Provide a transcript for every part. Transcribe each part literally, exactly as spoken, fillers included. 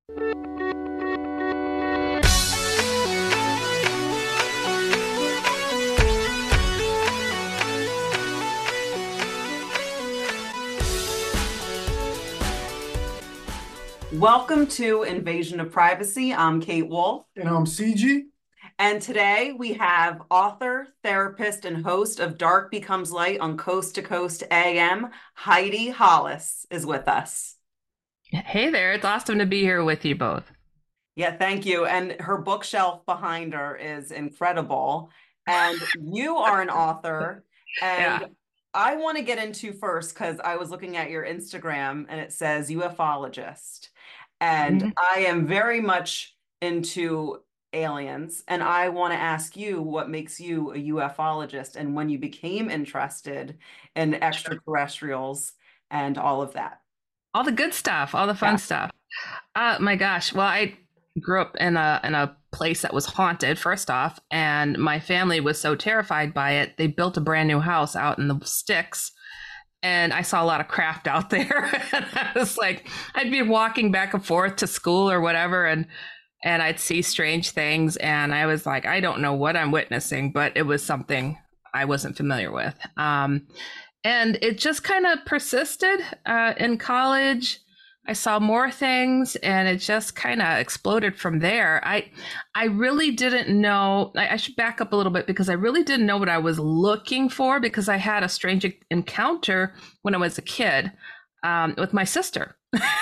Welcome to Invasion of Privacy. I'm Kate Wolf. And I'm C G. And today we have author, therapist, and host of Dark Becomes Light on Coast to Coast A M, Heidi Hollis is with us. Hey there, it's awesome to be here with you both. Yeah, thank you. And her bookshelf behind her is incredible. And you are an author. Yeah. And I want to get into first because I was looking at your Instagram and it says ufologist. And Mhm. I am very much into aliens. And I want to ask you what makes you a ufologist and when you became interested in Sure. extraterrestrials and all of that. All the good stuff, all the Yeah. fun stuff. Uh my gosh. Well, I grew up in a in a place that was haunted, first off, and my family was so terrified by it, they built a brand new house out in the sticks. And I saw a lot of craft out there. And I was like, I'd be walking back and forth to school or whatever, and and I'd see strange things. And I was like, I don't know what I'm witnessing, but it was something I wasn't familiar with. Um, and it just kind of persisted uh, in college. I saw more things, and it just kind of exploded from there. I, I really didn't know. I, I should back up a little bit because I really didn't know what I was looking for because I had a strange encounter when I was a kid um, with my sister.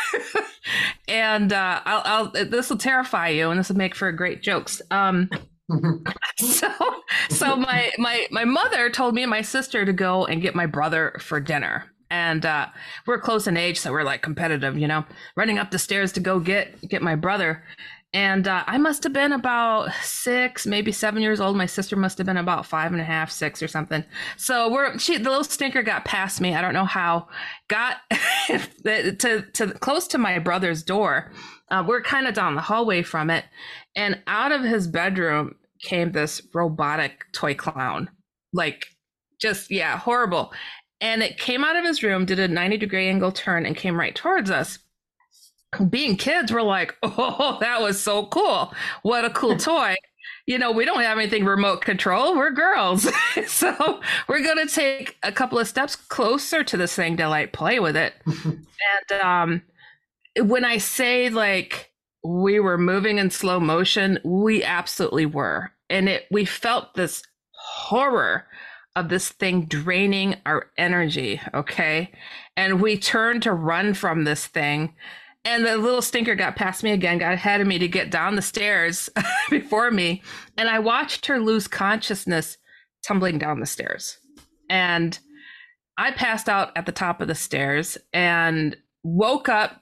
And uh, I'll, I'll this will terrify you, and this will make for great jokes. Um, so, so my my my mother told me and my sister to go and get my brother for dinner, and uh, we're close in age, so we're like competitive, you know, running up the stairs to go get get my brother. And uh, I must have been about six, maybe seven years old. My sister must have been about five and a half, six or something. So we're she the little stinker got past me. I don't know how. Got to to close to my brother's door. Uh, we're kind of down the hallway from it, and out of his bedroom came this robotic toy clown, like just yeah, horrible. And it came out of his room, did a ninety degree angle turn, and came right towards us. Being kids, we're like, oh, that was so cool. What a cool toy. You know, we don't have anything remote control. We're girls. So we're going to take a couple of steps closer to this thing to like play with it. And um, when I say like we were moving in slow motion, we absolutely were. And it we felt this horror of this thing draining our energy. Okay. And we turned to run from this thing, and the little stinker got past me again, got ahead of me to get down the stairs before me. And I watched her lose consciousness tumbling down the stairs. And I passed out at the top of the stairs and woke up.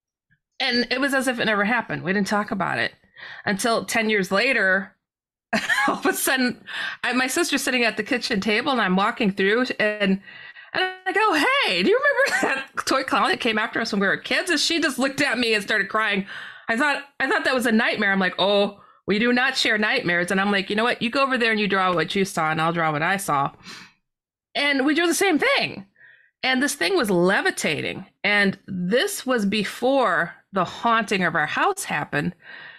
And it was as if it never happened. We didn't talk about it until ten years later. All of a sudden, I, my sister's sitting at the kitchen table, and I'm walking through, and and I go, hey, do you remember that toy clown that came after us when we were kids? And she just looked at me and started crying. I thought I thought that was a nightmare. I'm like, oh, we do not share nightmares. And I'm like, you know what? You go over there and you draw what you saw, and I'll draw what I saw. And we drew the same thing. And this thing was levitating. And this was before the haunting of our house happened.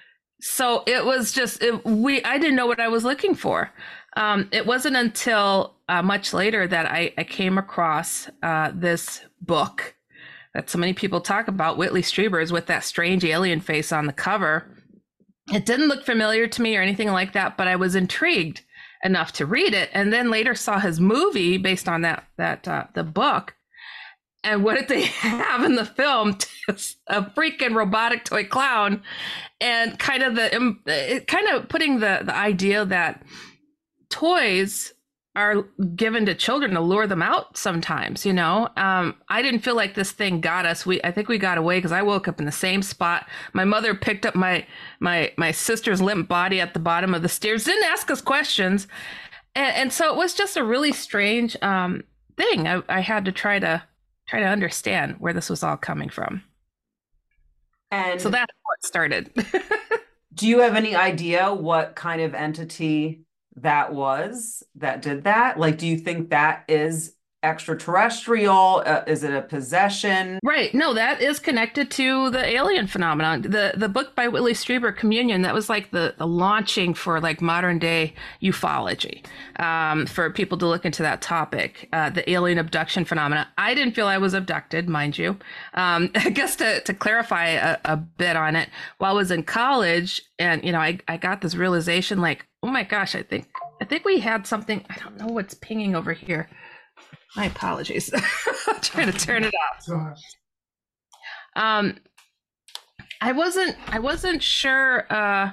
So it was just it, we. I didn't know what I was looking for. Um, it wasn't until uh, much later that I, I came across uh, this book that so many people talk about, Whitley Strieber's, with that strange alien face on the cover. It didn't look familiar to me or anything like that, but I was intrigued enough to read it, and then later saw his movie based on that that uh, the book. And what did they have in the film? Just a freaking robotic toy clown, and kind of the um, it kind of putting the the idea that toys are given to children to lure them out sometimes, you know. um I didn't feel like this thing got us. We I think we got away because I woke up in the same spot. My mother picked up my my my sister's limp body at the bottom of the stairs, didn't ask us questions. And, and so it was just a really strange um thing. I, I had to try to try to understand where this was all coming from. So And that's how it started. do you have any idea what kind of entity that was that did that? Like, do you think that is extraterrestrial? Uh, is it a possession? Right. No, that is connected to the alien phenomenon. The the book by Whitley Strieber, Communion, that was like the, the launching for like modern day ufology, um, for people to look into that topic, uh, the alien abduction phenomena. I didn't feel I was abducted, mind you. Um, I guess to, to clarify a, a bit on it, while I was in college, and you know, I, I got this realization like, oh my gosh, I think I think we had something. I don't know what's pinging over here. My apologies. I'm trying to turn it off. Um, I wasn't. I wasn't sure. Uh,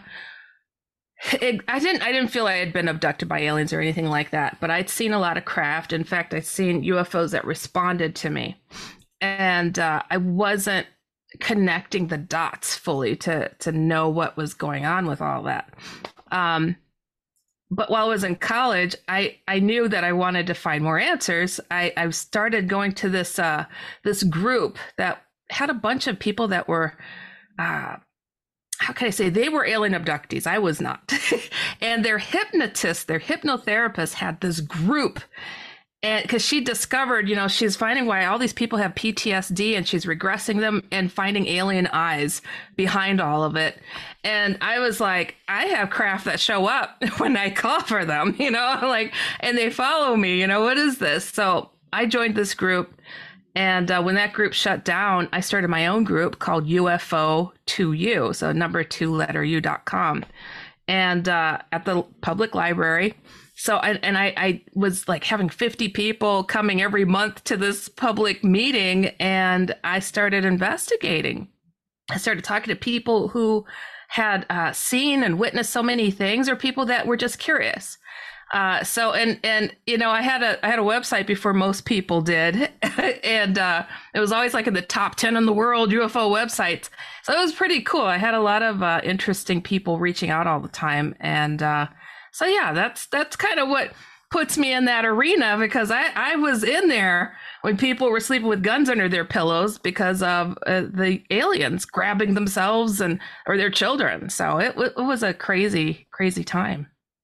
it, I didn't. I didn't feel I had been abducted by aliens or anything like that. But I'd seen a lot of craft. In fact, I'd seen U F Os that responded to me, and uh, I wasn't connecting the dots fully to to know what was going on with all that. Um, but while I was in college, I, I knew that I wanted to find more answers. I, I started going to this uh, this group that had a bunch of people that were, uh, how can I say, they were alien abductees. I was not. And their hypnotist, their hypnotherapist had this group. And because she discovered, you know, she's finding why all these people have P T S D, and she's regressing them and finding alien eyes behind all of it. And I was like, I have craft that show up when I call for them, you know, like, and they follow me, you know, what is this? So I joined this group. And uh, when that group shut down, I started my own group called U F O two U. So number two letter U dot com. And uh, at the public library. So, and, and I, I was like having fifty people coming every month to this public meeting, and I started investigating. I started talking to people who had uh, seen and witnessed so many things, or people that were just curious. Uh, so, and, and, you know, I had a, I had a website before most people did. And uh, it was always like in the top ten in the world U F O websites. So it was pretty cool. I had a lot of uh, interesting people reaching out all the time. And, uh, So yeah, that's that's kind of what puts me in that arena, because I, I was in there when people were sleeping with guns under their pillows because of uh, the aliens grabbing themselves and or their children. So it, it was a crazy, crazy time.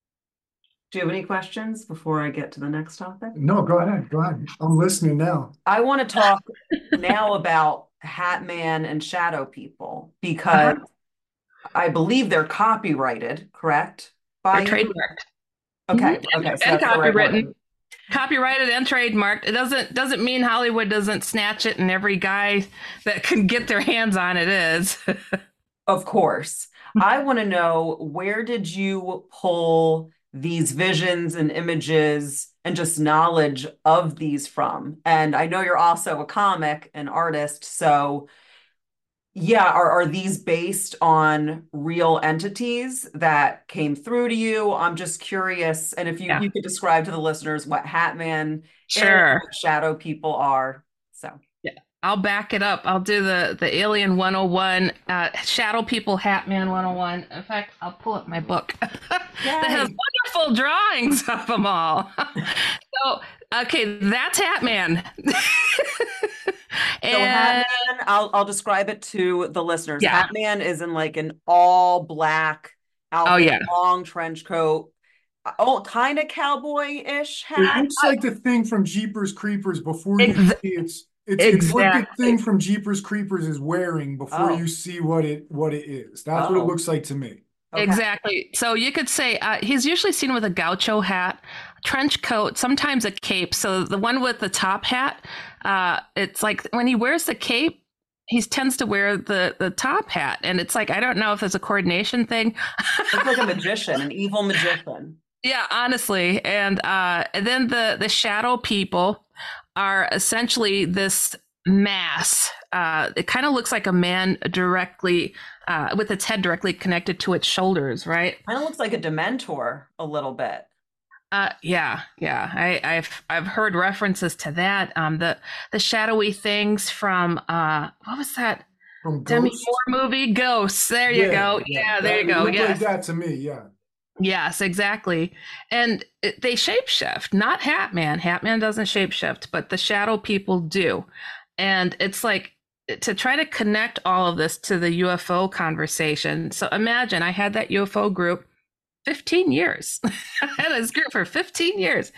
Do you have any questions before I get to the next topic? No, go ahead. Go ahead. I'm listening now. I want to talk now about Hat Man and Shadow People, because uh-huh. I believe they're copyrighted, correct? They're trademarked. Okay. Okay. So and copywritten. Copyrighted and trademarked. It doesn't doesn't mean Hollywood doesn't snatch it, and every guy that can get their hands on it is. Of course. I want to know, where did you pull these visions and images and just knowledge of these from? And I know you're also a comic, an artist, so yeah, are, are these based on real entities that came through to you? I'm just curious. And if you, yeah. you could describe to the listeners what Hat Man sure. and Shadow People are. So yeah, I'll back it up. I'll do the, the Alien one oh one, uh, Shadow People, Hat Man one oh one. In fact, I'll pull up my book that has wonderful drawings of them all. So, okay, that's Hat Man. So Hat Man, I'll I'll describe it to the listeners. Yeah. Hat Man is in like an all black outfit, oh, yeah. long trench coat, oh, kind of cowboy-ish hat. It looks like the thing from Jeepers Creepers before you Ex- see it's it's, exactly. it's what the thing from Jeepers Creepers is wearing before oh. you see what it what it is. That's oh. what it looks like to me. Okay. Exactly. So you could say uh, he's usually seen with a gaucho hat, trench coat, sometimes a cape. So the one with the top hat, uh, it's like when he wears the cape, he tends to wear the, the top hat. And it's like, I don't know if it's a coordination thing. It's like a magician, an evil magician. Yeah, honestly. And, uh, and then the, the Shadow People are essentially this mass. Uh, it kind of looks like a man directly uh, with its head directly connected to its shoulders, right? Kind of looks like a Dementor a little bit. Uh, yeah, yeah. I, I've I've heard references to that. Um, the the shadowy things from uh, what was that? From Demi Moore movie, Ghosts. There you yeah, go. Yeah, yeah that, there you go. Yeah, like that to me. Yeah. Yes, exactly. And it, they shapeshift. Not Hat Man. Hat Man doesn't shapeshift, but the Shadow People do. And it's like, to try to connect all of this to the U F O conversation. So imagine I had that U F O group fifteen years. I had this group for fifteen years.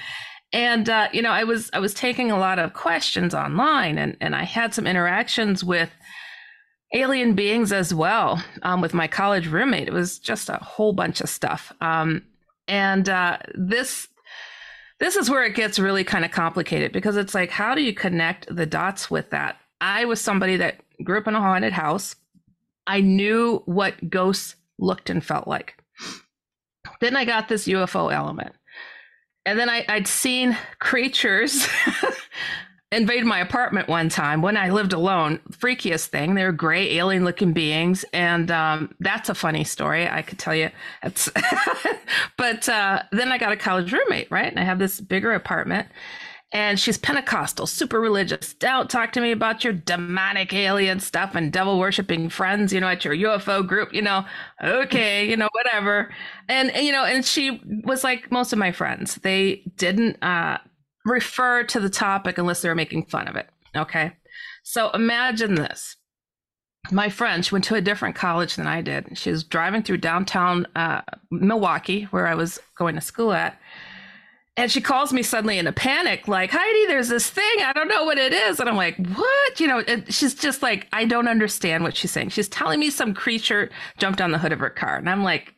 And uh, you know, I was I was taking a lot of questions online, and and I had some interactions with alien beings as well, um, with my college roommate. It was just a whole bunch of stuff. Um, and uh, this this is where it gets really kind of complicated, because it's like, how do you connect the dots with that? I was somebody that grew up in a haunted house. I knew what ghosts looked and felt like. Then I got this U F O element. And then I, I'd seen creatures invade my apartment one time when I lived alone. Freakiest thing. They were gray alien looking beings. And um, that's a funny story. I could tell you. It's but uh, then I got a college roommate, right? And I have this bigger apartment. And she's Pentecostal, super religious. Don't talk to me about your demonic alien stuff and devil worshiping friends, you know, at your U F O group, you know, okay, you know, whatever. And, and you know, and she was like most of my friends. They didn't uh, refer to the topic unless they were making fun of it. Okay. So imagine this. My friend, she went to a different college than I did. She was driving through downtown uh, Milwaukee, where I was going to school at. And she calls me suddenly in a panic, like, Heidi, there's this thing. I don't know what it is. And I'm like, what? You know, and she's just like, I don't understand what she's saying. She's telling me some creature jumped on the hood of her car. And I'm like,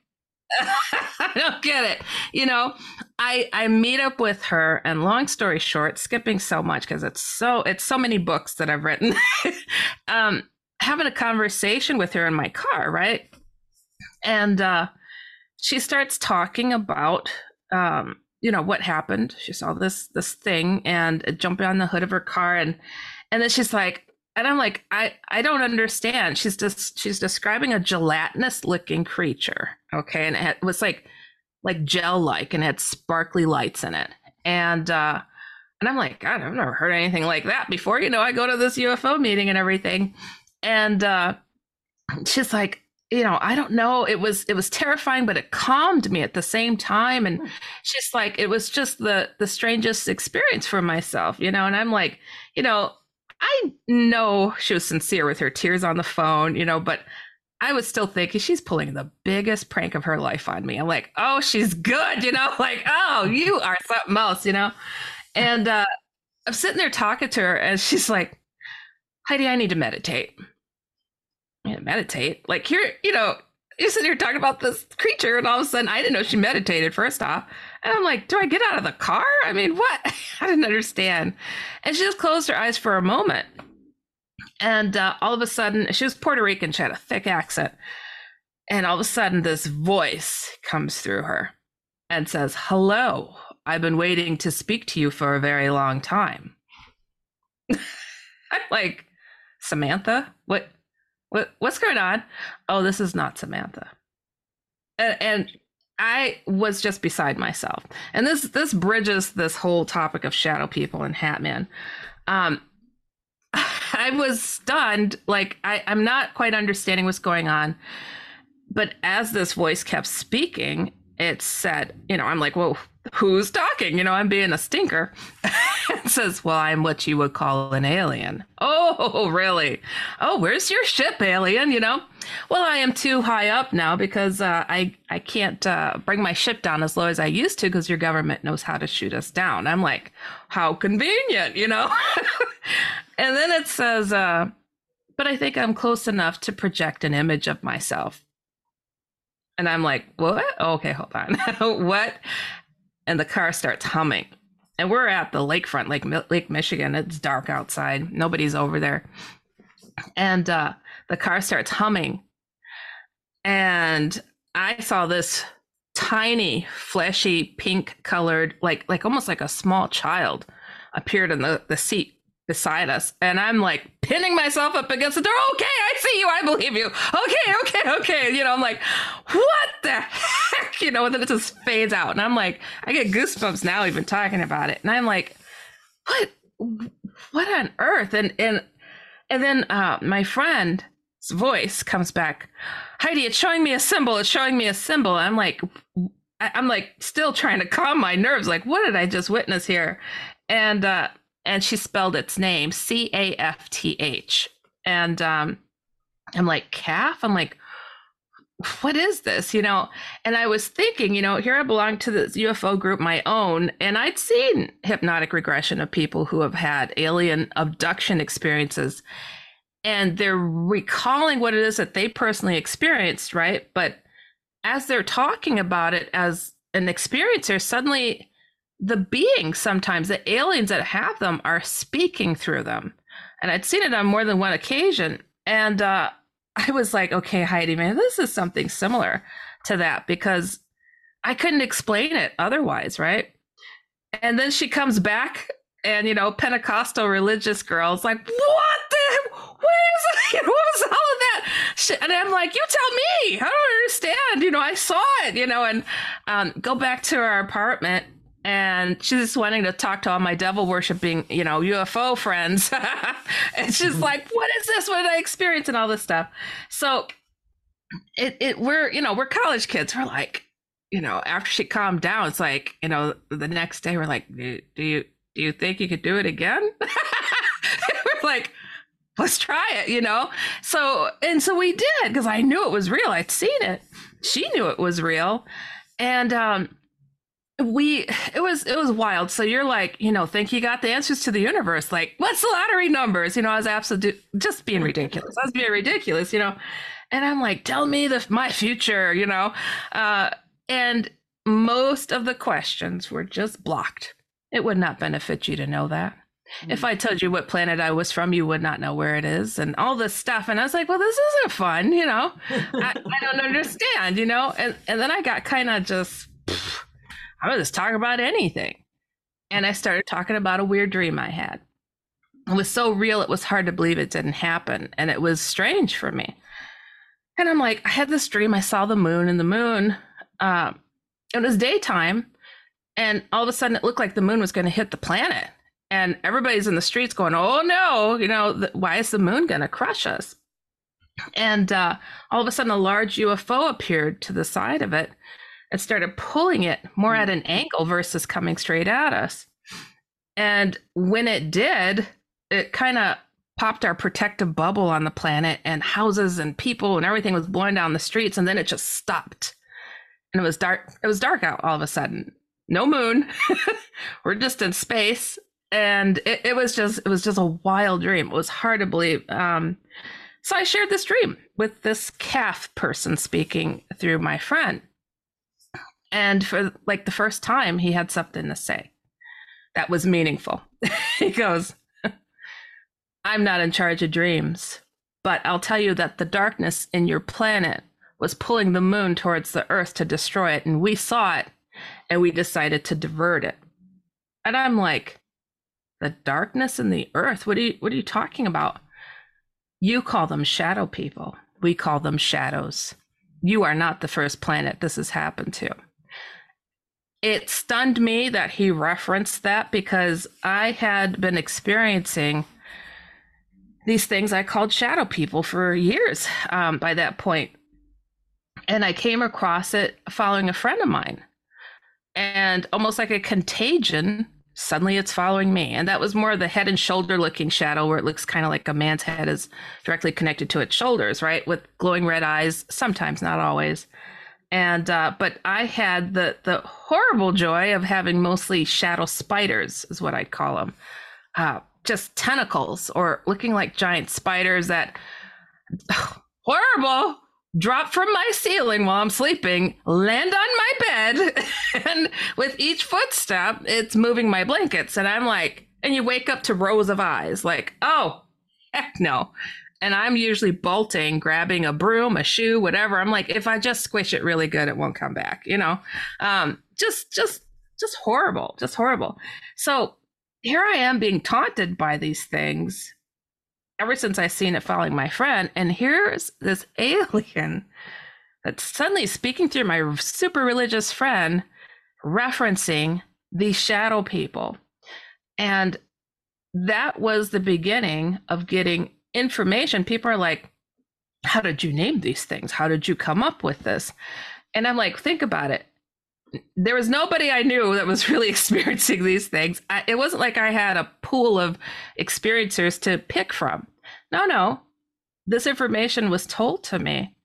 I don't get it. You know, I I meet up with her, and long story short, skipping so much because it's so it's so many books that I've written, um, having a conversation with her in my car, right? And uh, she starts talking about um, you know, what happened. She saw this this thing and it jumped on the hood of her car, and and then she's like, and I'm like, I I don't understand. She's just she's describing a gelatinous looking creature, okay, and it had, was like like gel like, and had sparkly lights in it, and uh, and I'm like, God, I've never heard anything like that before. You know, I go to this U F O meeting and everything, and uh, she's like, you know, I don't know. It was it was terrifying, but it calmed me at the same time. And she's like, it was just the the strangest experience for myself, you know. And I'm like, you know, I know she was sincere with her tears on the phone, you know, but I was still thinking she's pulling the biggest prank of her life on me. I'm like, oh, she's good, you know, like, oh, you are something else, you know. And uh, I'm sitting there talking to her, and she's like, Heidi, I need to meditate. Yeah, meditate. Like, here, you know, you're sitting here talking about this creature, and all of a sudden, I didn't know she meditated, first off. And I'm like, do I get out of the car? I mean, what? I didn't understand. And she just closed her eyes for a moment. And uh, all of a sudden, she was Puerto Rican. She had a thick accent. And all of a sudden, this voice comes through her and says, hello, I've been waiting to speak to you for a very long time. I'm like, Samantha? What? What what's going on? Oh, this is not Samantha. And, and I was just beside myself. And this this bridges this whole topic of shadow people and Hatman. Um, I was stunned. Like, I, I'm not quite understanding what's going on. But as this voice kept speaking, it said, you know, I'm like, whoa, who's talking? You know, I'm being a stinker. It says, well, I'm what you would call an alien. Oh, really? Oh, where's your ship, alien? You know, well, I am too high up now because uh, I, I can't uh, bring my ship down as low as I used to because your government knows how to shoot us down. I'm like, how convenient, you know? And then it says, uh, but I think I'm close enough to project an image of myself. And I'm like, what? Oh, okay, hold on. What? And the car starts humming. And we're at the lakefront, Lake, Lake Michigan. It's dark outside. Nobody's over there. And uh, the car starts humming. And I saw this tiny, fleshy, pink colored, like like almost like a small child appeared in the, the seat beside us. And I'm like pinning myself up against the door. Okay, I see you. I believe you. Okay, okay, okay. You know, I'm like, what the heck? You know, and then it just fades out. And I'm like, I get goosebumps now even talking about it. And I'm like, what, what on earth? And, and, and then uh, my friend's voice comes back. Heidi, it's showing me a symbol. It's showing me a symbol. I'm like, I'm like still trying to calm my nerves. Like, what did I just witness here? And, uh, and she spelled its name, C A F T H. And um, I'm like, calf? I'm like, what is this, you know? And I was thinking, you know, here I belong to this U F O group, my own, and I'd seen hypnotic regression of people who have had alien abduction experiences, and they're recalling what it is that they personally experienced, right? But as they're talking about it as an experiencer, suddenly the beings, sometimes the aliens that have them, are speaking through them. And I'd seen it on more than one occasion. And uh, I was like, okay, Heidi, man, this is something similar to that, because I couldn't explain it otherwise, right? And then she comes back, and, you know, Pentecostal religious girl's like, what the, what is it? What was all of that shit? And I'm like, you tell me. I don't understand. You know, I saw it, you know, and um, go back to our apartment. And she's just wanting to talk to all my devil worshiping, you know, U F O friends. And she's like, what is this? What did I experience? And all this stuff. So it, it, we're, you know, we're college kids. We're like, you know, after she calmed down, it's like, you know, the next day we're like, do, do you, do you think you could do it again? We're like, let's try it, you know? So, and so we did, because I knew it was real. I'd seen it. She knew it was real. And, um, we it was it was wild. So you're like, you know, think you got the answers to the universe, like, what's the lottery numbers? You know, I was absolutely just being ridiculous. I was being ridiculous, you know. And I'm like, tell me the my future, you know. Uh and most of the questions were just blocked. It would not benefit you to know that. Mm-hmm. If I told you what planet I was from, you would not know where it is, and all this stuff. And I was like, well, this isn't fun, you know. I, I don't understand, you know. And and then I got kind of just pff, I was just talking about anything. And I started talking about a weird dream I had. It was so real, it was hard to believe it didn't happen. And it was strange for me. And I'm like, I had this dream. I saw the moon, and the moon, uh, it was daytime. And all of a sudden it looked like the moon was going to hit the planet. And everybody's in the streets going, oh no, you know, the, why is the moon going to crush us? And uh, all of a sudden a large U F O appeared to the side of it. It started pulling it more at an angle versus coming straight at us. And when it did, it kind of popped our protective bubble on the planet, and houses and people and everything was blowing down the streets. And then it just stopped. And it was dark. It was dark out all of a sudden. No moon. We're just in space. And it, it was just, it was just a wild dream. It was hard to believe. Um, so I shared this dream with this C A F person speaking through my friend. And for like the first time, he had something to say that was meaningful. He goes, I'm not in charge of dreams, but I'll tell you that the darkness in your planet was pulling the moon towards the earth to destroy it. And we saw it, and we decided to divert it. And I'm like, the darkness in the earth? What are you, what are you talking about? You call them shadow people. We call them shadows. You are not the first planet this has happened to. It stunned me that he referenced that, because I had been experiencing these things I called shadow people for years um, by that point. And I came across it following a friend of mine. And almost like a contagion, suddenly it's following me. And that was more the head and shoulder looking shadow, where it looks kind of like a man's head is directly connected to its shoulders, right? With glowing red eyes, sometimes, not always. And, uh, but I had the, the horrible joy of having mostly shadow spiders, is what I'd call them. Uh, just tentacles, or looking like giant spiders that, horrible, drop from my ceiling while I'm sleeping, land on my bed. And with each footstep, it's moving my blankets. And I'm like, and you wake up to rows of eyes like, oh, heck no. And I'm usually bolting, grabbing a broom, a shoe, whatever. I'm like, if I just squish it really good, it won't come back, you know? Um, just, just, just horrible, just horrible. So here I am being taunted by these things ever since I seen it following my friend. And here's this alien that's suddenly speaking through my super religious friend, referencing these shadow people. And that was the beginning of getting information. People are like, how did you name these things? How did you come up with this? And I'm like, think about it. There was nobody I knew that was really experiencing these things. I, it wasn't like I had a pool of experiencers to pick from. No, no. This information was told to me.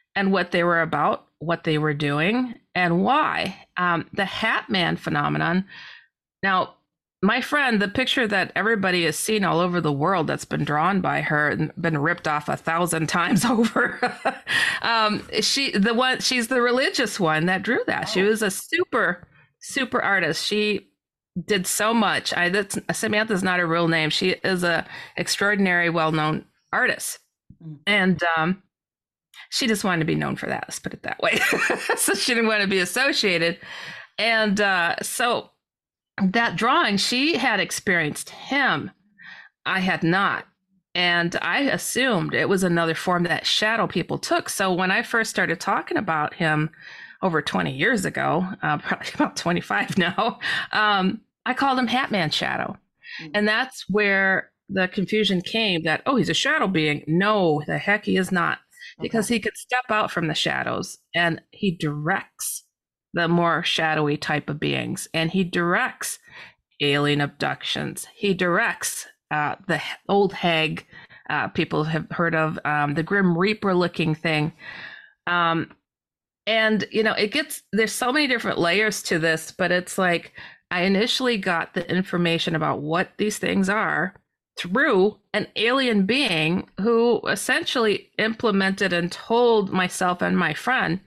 and what they were about, what they were doing, and why. Um, the Hat Man phenomenon. Now, my friend, the picture that everybody has seen all over the world that's been drawn by her and been ripped off a thousand times over. um, she, the one, she's the religious one that drew that. She was a super, super artist. She did so much. I that's Samantha's not a real name. She is a extraordinary, well-known artist, and um, she just wanted to be known for that. Let's put it that way. So she didn't want to be associated, and uh, so that drawing, she had experienced him. I had not, and I assumed it was another form that shadow people took. So when I first started talking about him over twenty years ago, uh, probably about twenty-five now, um, I called him Hat Man Shadow. Mm-hmm. And that's where the confusion came that, oh, he's a shadow being. No, the heck he is not. Okay. Because he could step out from the shadows and he directs the more shadowy type of beings. And he directs alien abductions. He directs uh, the old hag, uh, people have heard of, um, the Grim Reaper looking thing. Um, And, you know, it gets, there's so many different layers to this, but it's like, I initially got the information about what these things are through an alien being who essentially implemented and told myself and my friend,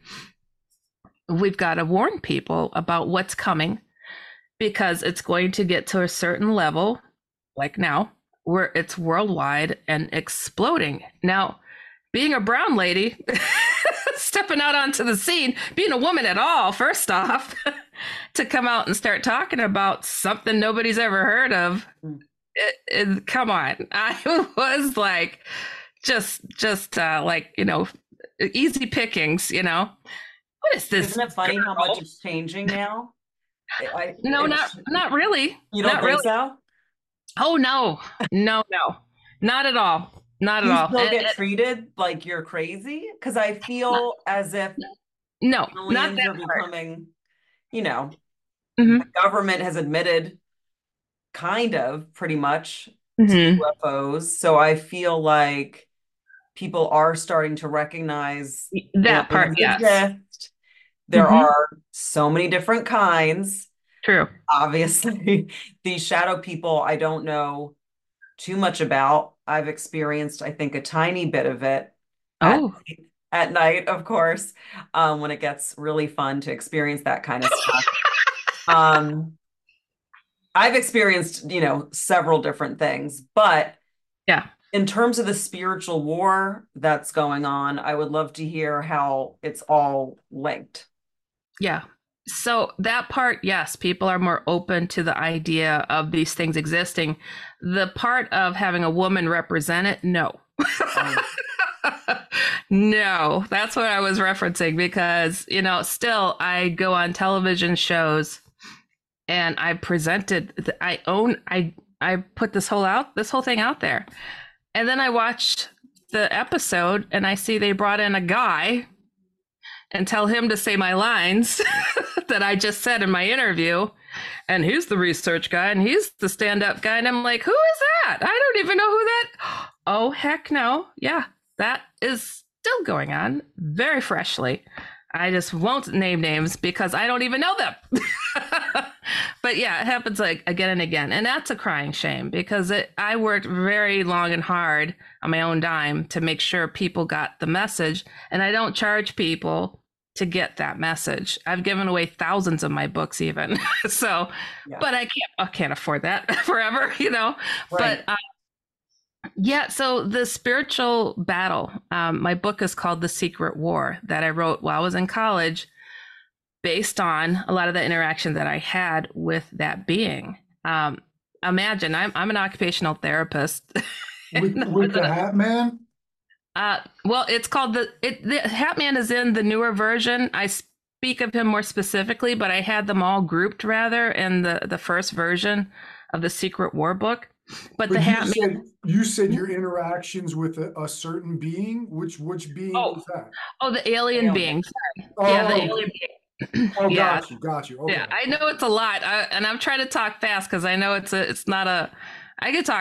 we've got to warn people about what's coming because it's going to get to a certain level, like now, where it's worldwide and exploding. Now, being a brown lady, stepping out onto the scene, being a woman at all, first off, to come out and start talking about something nobody's ever heard of. It, it, come on. I was like, just, just uh, like, you know, easy pickings, you know. What is this? Isn't it funny girl? How much is changing now? I, no, not, not really. You don't not think really. so? Oh, no, no, no, not at all. Not at you all. Still and, get and, treated like you're crazy because I feel not, as if no, aliens not that are becoming, part. you know, mm-hmm. the government has admitted, kind of, pretty much, mm-hmm. to U F Os. So I feel like people are starting to recognize that part. Yes, exist. There mm-hmm. are so many different kinds. True. Obviously, these shadow people, I don't know too much about. I've experienced, I think, a tiny bit of it oh. at, at night, of course, um, when it gets really fun to experience that kind of stuff. um, I've experienced, you know, several different things, but yeah, in terms of the spiritual war that's going on, I would love to hear how it's all linked. Yeah. So that part, yes, people are more open to the idea of these things existing. The part of having a woman represent it, no. Um. No, that's what I was referencing because, you know, still I go on television shows and I presented, I own, I, I put this whole out, this whole thing out there. And then I watched the episode and I see they brought in a guy and tell him to say my lines that I just said in my interview. And he's the research guy and he's the stand-up guy. And I'm like, who is that? I don't even know who that. Oh, heck no. Yeah, that is still going on very freshly. I just won't name names because I don't even know them. But yeah, it happens like again and again. And that's a crying shame because it, I worked very long and hard on my own dime to make sure people got the message. And I don't charge people to get that message. I've given away thousands of my books even. So, yeah. But I can't, I can't afford that forever, you know, right. but uh, yeah. So the spiritual battle, um, my book is called The Secret War that I wrote while I was in college based on a lot of the interaction that I had with that being. Um, imagine I'm, I'm an occupational therapist. With, with the Hat Man? Uh, well, it's called the, it, the Hat Man is in the newer version. I speak of him more specifically, but I had them all grouped rather in the, the first version of the Secret War book. But, but the Hat said, Man. You said your interactions with a, a certain being. Which which being oh, was that? Oh, the alien, alien. being. Sorry. Oh, yeah, the alien being. Oh, yeah. got you, got you. Okay. Yeah, I know it's a lot, I, and I'm trying to talk fast because I know it's a, it's not a. I could talk for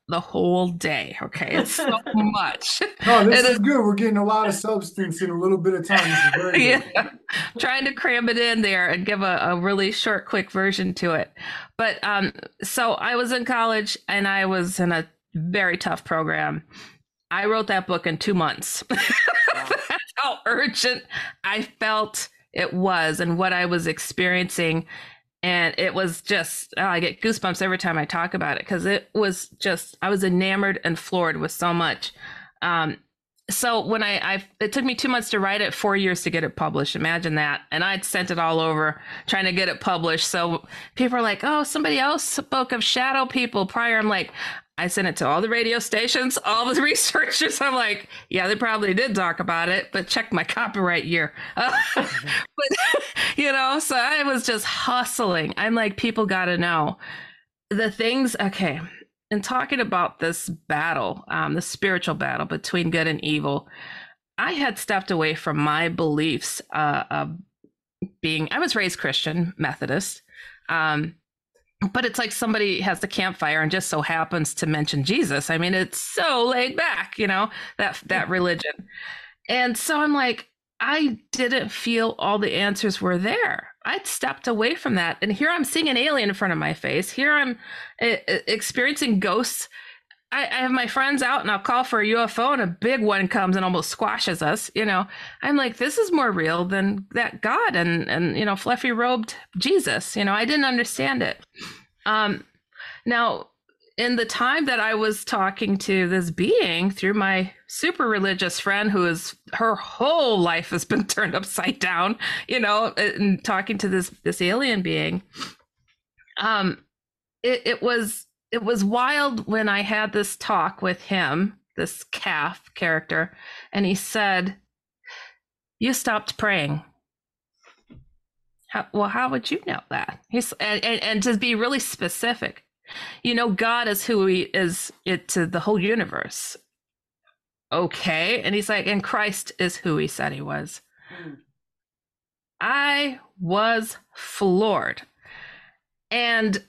the whole day. Okay, it's so much. Oh, this is good. We're getting a lot of substance in a little bit of time. This is very good. Yeah, trying to cram it in there and give a, a really short, quick version to it. But um, so I was in college and I was in a very tough program. I wrote that book in two months. That's how urgent I felt it was and what I was experiencing. And it was just, oh, I get goosebumps every time I talk about it because it was just, I was enamored and floored with so much. Um, so when I, I, it took me two months to write it, four years to get it published. Imagine that. And I'd sent it all over trying to get it published. So people are like, oh, somebody else spoke of shadow people prior. I'm like, I sent it to all the radio stations, all the researchers. I'm like, yeah, they probably did talk about it, but check my copyright year. Uh, but, you know, so I was just hustling. I'm like, people got to know the things. Okay. And talking about this battle, um, the spiritual battle between good and evil, I had stepped away from my beliefs uh, of being, I was raised Christian, Methodist. Um, But it's like somebody has the campfire and just so happens to mention Jesus. I mean, it's so laid back, you know, that that religion. And so I'm like, I didn't feel all the answers were there. I'd stepped away from that. And here I'm seeing an alien in front of my face. Here I'm uh, experiencing ghosts. I, I have my friends out and I'll call for a U F O and a big one comes and almost squashes us. You know, I'm like, this is more real than that God and, and, you know, fluffy robed Jesus. You know, I didn't understand it. Um, now, in the time that I was talking to this being through my super religious friend who is, her whole life has been turned upside down, you know, and talking to this, this alien being, um, it, it was, it was wild when I had this talk with him, this calf character, and he said, you stopped praying. How, well, how would you know that? He's and, and, and to be really specific, you know, God is who he is it to the whole universe. Okay. And he's like, and Christ is who he said he was. Mm. I was floored. And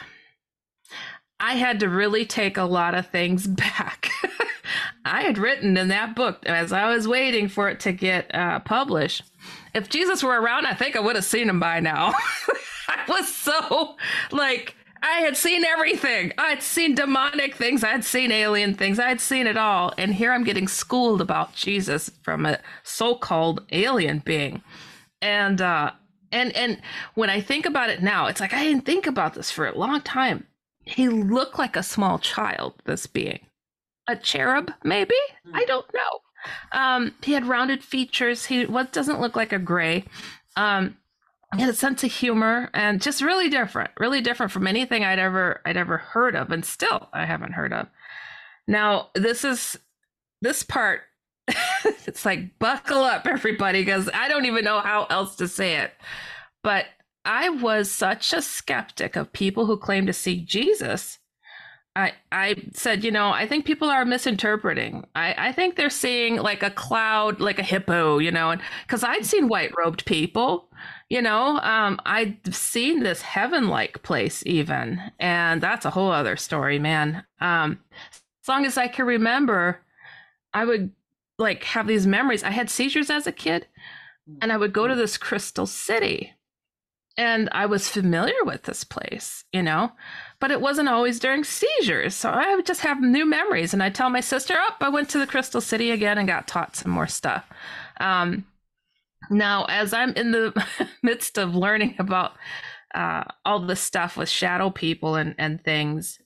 I had to really take a lot of things back. I had written in that book as I was waiting for it to get uh, published. If Jesus were around, I think I would have seen him by now. I was so like, I had seen everything. I had seen demonic things. I had seen alien things. I had seen it all. And here I'm getting schooled about Jesus from a so-called alien being. And, uh, and, and when I think about it now, it's like, I didn't think about this for a long time. He looked like a small child, this being. A cherub, maybe? Mm. I don't know. Um, he had rounded features. He what doesn't look like a gray. Um, he had a sense of humor and just really different, really different from anything I'd ever I'd ever heard of, and still I haven't heard of. Now, this is this part. It's like buckle up, everybody, because I don't even know how else to say it. But I was such a skeptic of people who claim to see Jesus. I, I said, you know, I think people are misinterpreting. I, I think they're seeing like a cloud, like a hippo, you know, and because I'd seen white robed people, you know, um, I'd seen this heaven like place even. And that's a whole other story, man. Um, as long as I can remember, I would like have these memories. I had seizures as a kid and I would go to this crystal city. And I was familiar with this place, you know, but it wasn't always during seizures. So I would just have new memories. And I'd tell my sister, oh, I went to the Crystal City again and got taught some more stuff. Um, now, as I'm in the midst of learning about uh, all this stuff with shadow people and, and things,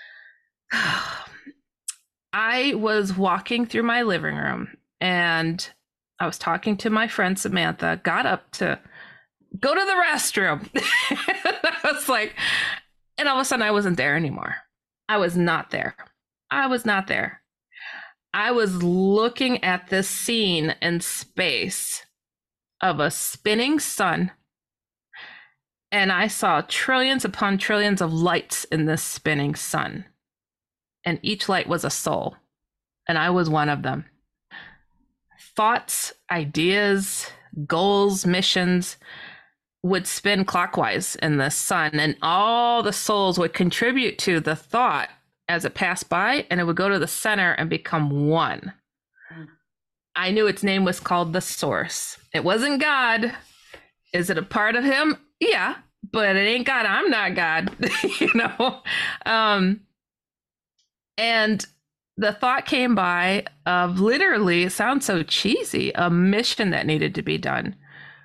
I was walking through my living room and I was talking to my friend Samantha, got up to go to the restroom. I was like, and all of a sudden I wasn't there anymore. I was not there. I was not there. I was looking at this scene in space of a spinning sun. And I saw trillions upon trillions of lights in this spinning sun. And each light was a soul. And I was one of them. Thoughts, ideas, goals, missions would spin clockwise in the sun, and all the souls would contribute to the thought as it passed by, and it would go to the center and become one. Mm. I knew its name was called the Source. It wasn't God. Is it a part of him? Yeah, but it ain't God. I'm not God, you know? Um, and the thought came by of literally, it sounds so cheesy, a mission that needed to be done.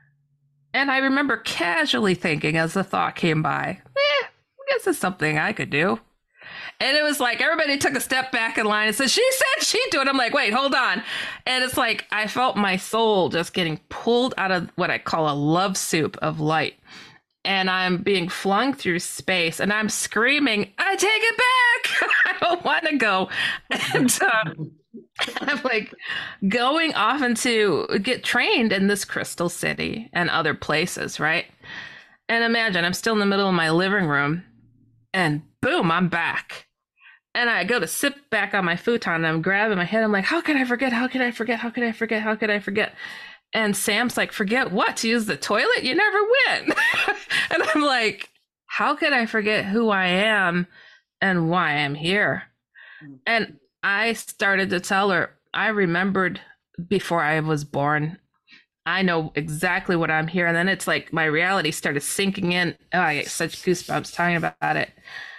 And I remember casually thinking as the thought came by, eh, I guess it's something I could do. And it was like everybody took a step back in line and said, she said she'd do it. I'm like, wait, hold on. And it's like I felt my soul just getting pulled out of what I call a love soup of light. And I'm being flung through space and I'm screaming, I take it back. I don't want to go. And uh, I'm like going off into get trained in this crystal city and other places, right? And imagine I'm still in the middle of my living room and boom, I'm back. And I go to sit back on my futon and I'm grabbing my head. I'm like, how could I forget? How could I forget? How could I forget? How could I forget? And Sam's like, forget what? To use the toilet? You never went. And I'm like, how could I forget who I am and why I'm here? And I started to tell her, I remembered before I was born. I know exactly what I'm here. And then it's like my reality started sinking in. Oh, I get such goosebumps talking about it.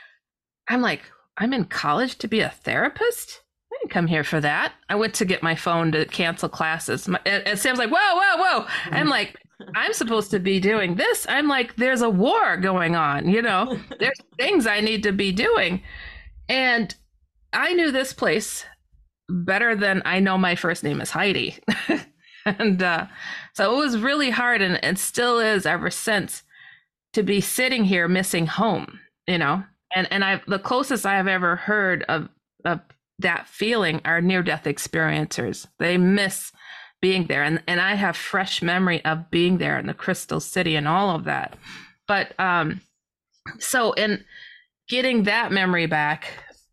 I'm like, I'm in college to be a therapist? I didn't come here for that. I went to get my phone to cancel classes. My, and, and Sam's like, whoa, whoa, whoa. I'm like, I'm supposed to be doing this. I'm like, there's a war going on, you know, there's things I need to be doing. And I knew this place better than I know my first name is Heidi. And uh, so it was really hard, and it still is ever since, to be sitting here missing home, you know. And and I the closest I have ever heard of of that feeling are near-death experiencers. They miss being there. And, and I have fresh memory of being there in the Crystal City and all of that. But um, so in getting that memory back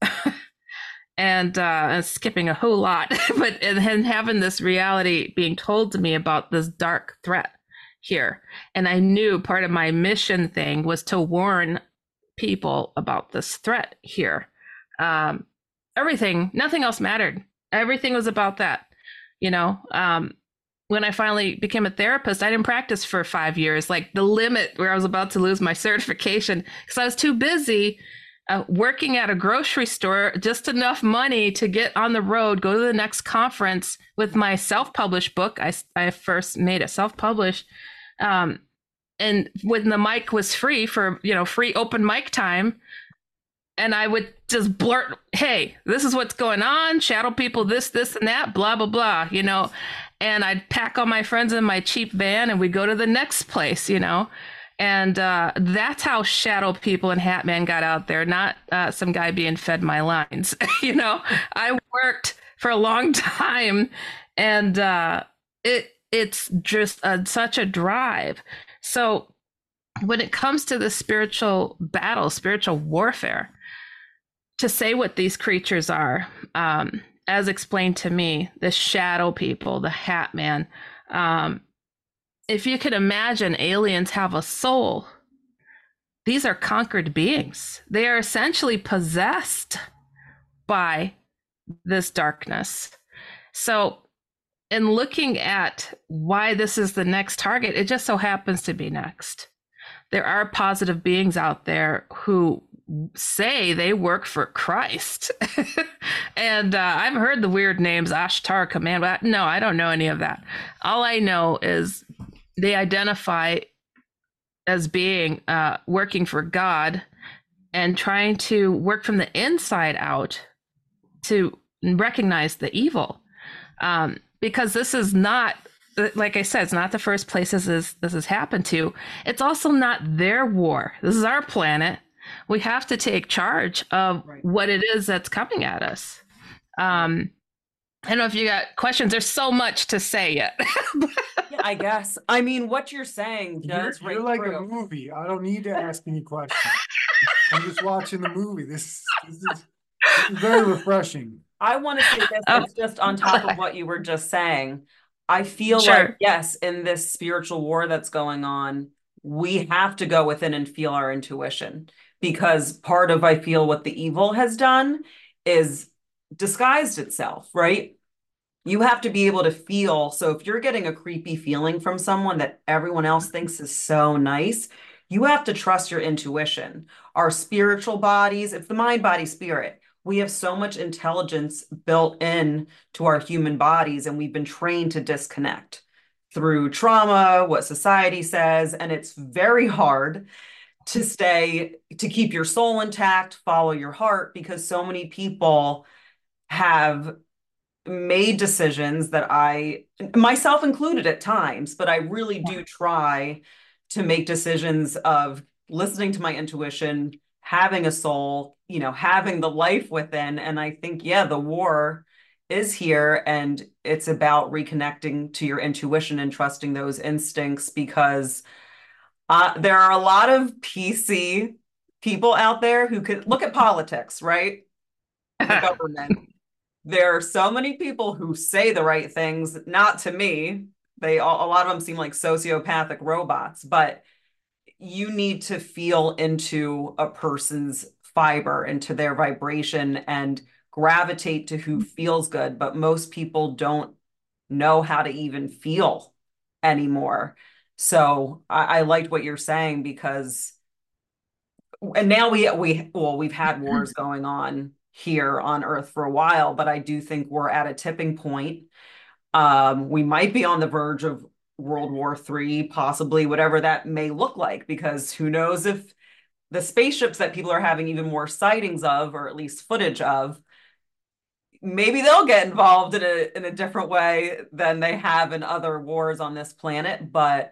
and, uh, and skipping a whole lot, but and, and having this reality being told to me about this dark threat here. And I knew part of my mission thing was to warn people about this threat here. Um, everything, nothing else mattered. Everything was about that. You know, um, when I finally became a therapist, I didn't practice for five years, like the limit where I was about to lose my certification, because I was too busy uh, working at a grocery store, just enough money to get on the road, go to the next conference with my self-published book. I, I first made it self-published. Um, and when the mic was free for, you know, free open mic time, and I would just blurt, hey, this is what's going on, shadow people, this, this, and that, blah, blah, blah, you know. And I'd pack all my friends in my cheap van and we'd go to the next place, you know. And uh, that's how shadow people and Hat Man got out there, not uh, some guy being fed my lines. You know, I worked for a long time, and uh, it it's just a, such a drive. So when it comes to the spiritual battle, spiritual warfare, to say what these creatures are, um, as explained to me, the shadow people, the Hat Man, um, if you could imagine aliens have a soul, these are conquered beings. They are essentially possessed by this darkness. So in looking at why this is the next target, it just so happens to be next. There are positive beings out there who say they work for Christ. And uh, I've heard the weird names, Ashtar Command, but no, I don't know any of that. All I know is they identify as being uh, working for God and trying to work from the inside out to recognize the evil. Um, because this is not, like I said, it's not the first place this, is, this has happened to. It's also not their war. This is our planet. We have to take charge of right. what it is that's coming at us. Um, I don't know if you got questions. There's so much to say yet. Yeah, I guess. I mean, what you're saying does You're, you're right like through. a movie. I don't need to ask any questions. I'm just watching the movie. This, this, is, this is very refreshing. I want to say this, Oh. it's just on top of what you were just saying. I feel Sure. like, yes, in this spiritual war that's going on, we have to go within and feel our intuition. because part of, I feel, what the evil has done is disguised itself, right? You have to be able to feel. So if you're getting a creepy feeling from someone that everyone else thinks is so nice, you have to trust your intuition. Our spiritual bodies, it's the mind, body, spirit. We have so much intelligence built in to our human bodies, and we've been trained to disconnect through trauma, what society says, and it's very hard to stay, to keep your soul intact, follow your heart, because so many people have made decisions that I, myself included at times, but I really do try to make decisions of listening to my intuition, having a soul, you know, having the life within. And I think, yeah, the war is here, and it's about reconnecting to your intuition and trusting those instincts, because uh, there are a lot of P C people out there who could look at politics, right? The government. There are so many people who say the right things, not to me. They all, a lot of them seem like sociopathic robots, but you need to feel into a person's fiber, into their vibration, and gravitate to who feels good. But most people don't know how to even feel anymore. So I, I liked what you're saying, because, and now we we well, we've had wars going on here on Earth for a while, but I do think we're at a tipping point. Um, we might be on the verge of World War Three, possibly, whatever that may look like, because who knows if the spaceships that people are having even more sightings of, or at least footage of, maybe they'll get involved in a in a different way than they have in other wars on this planet. But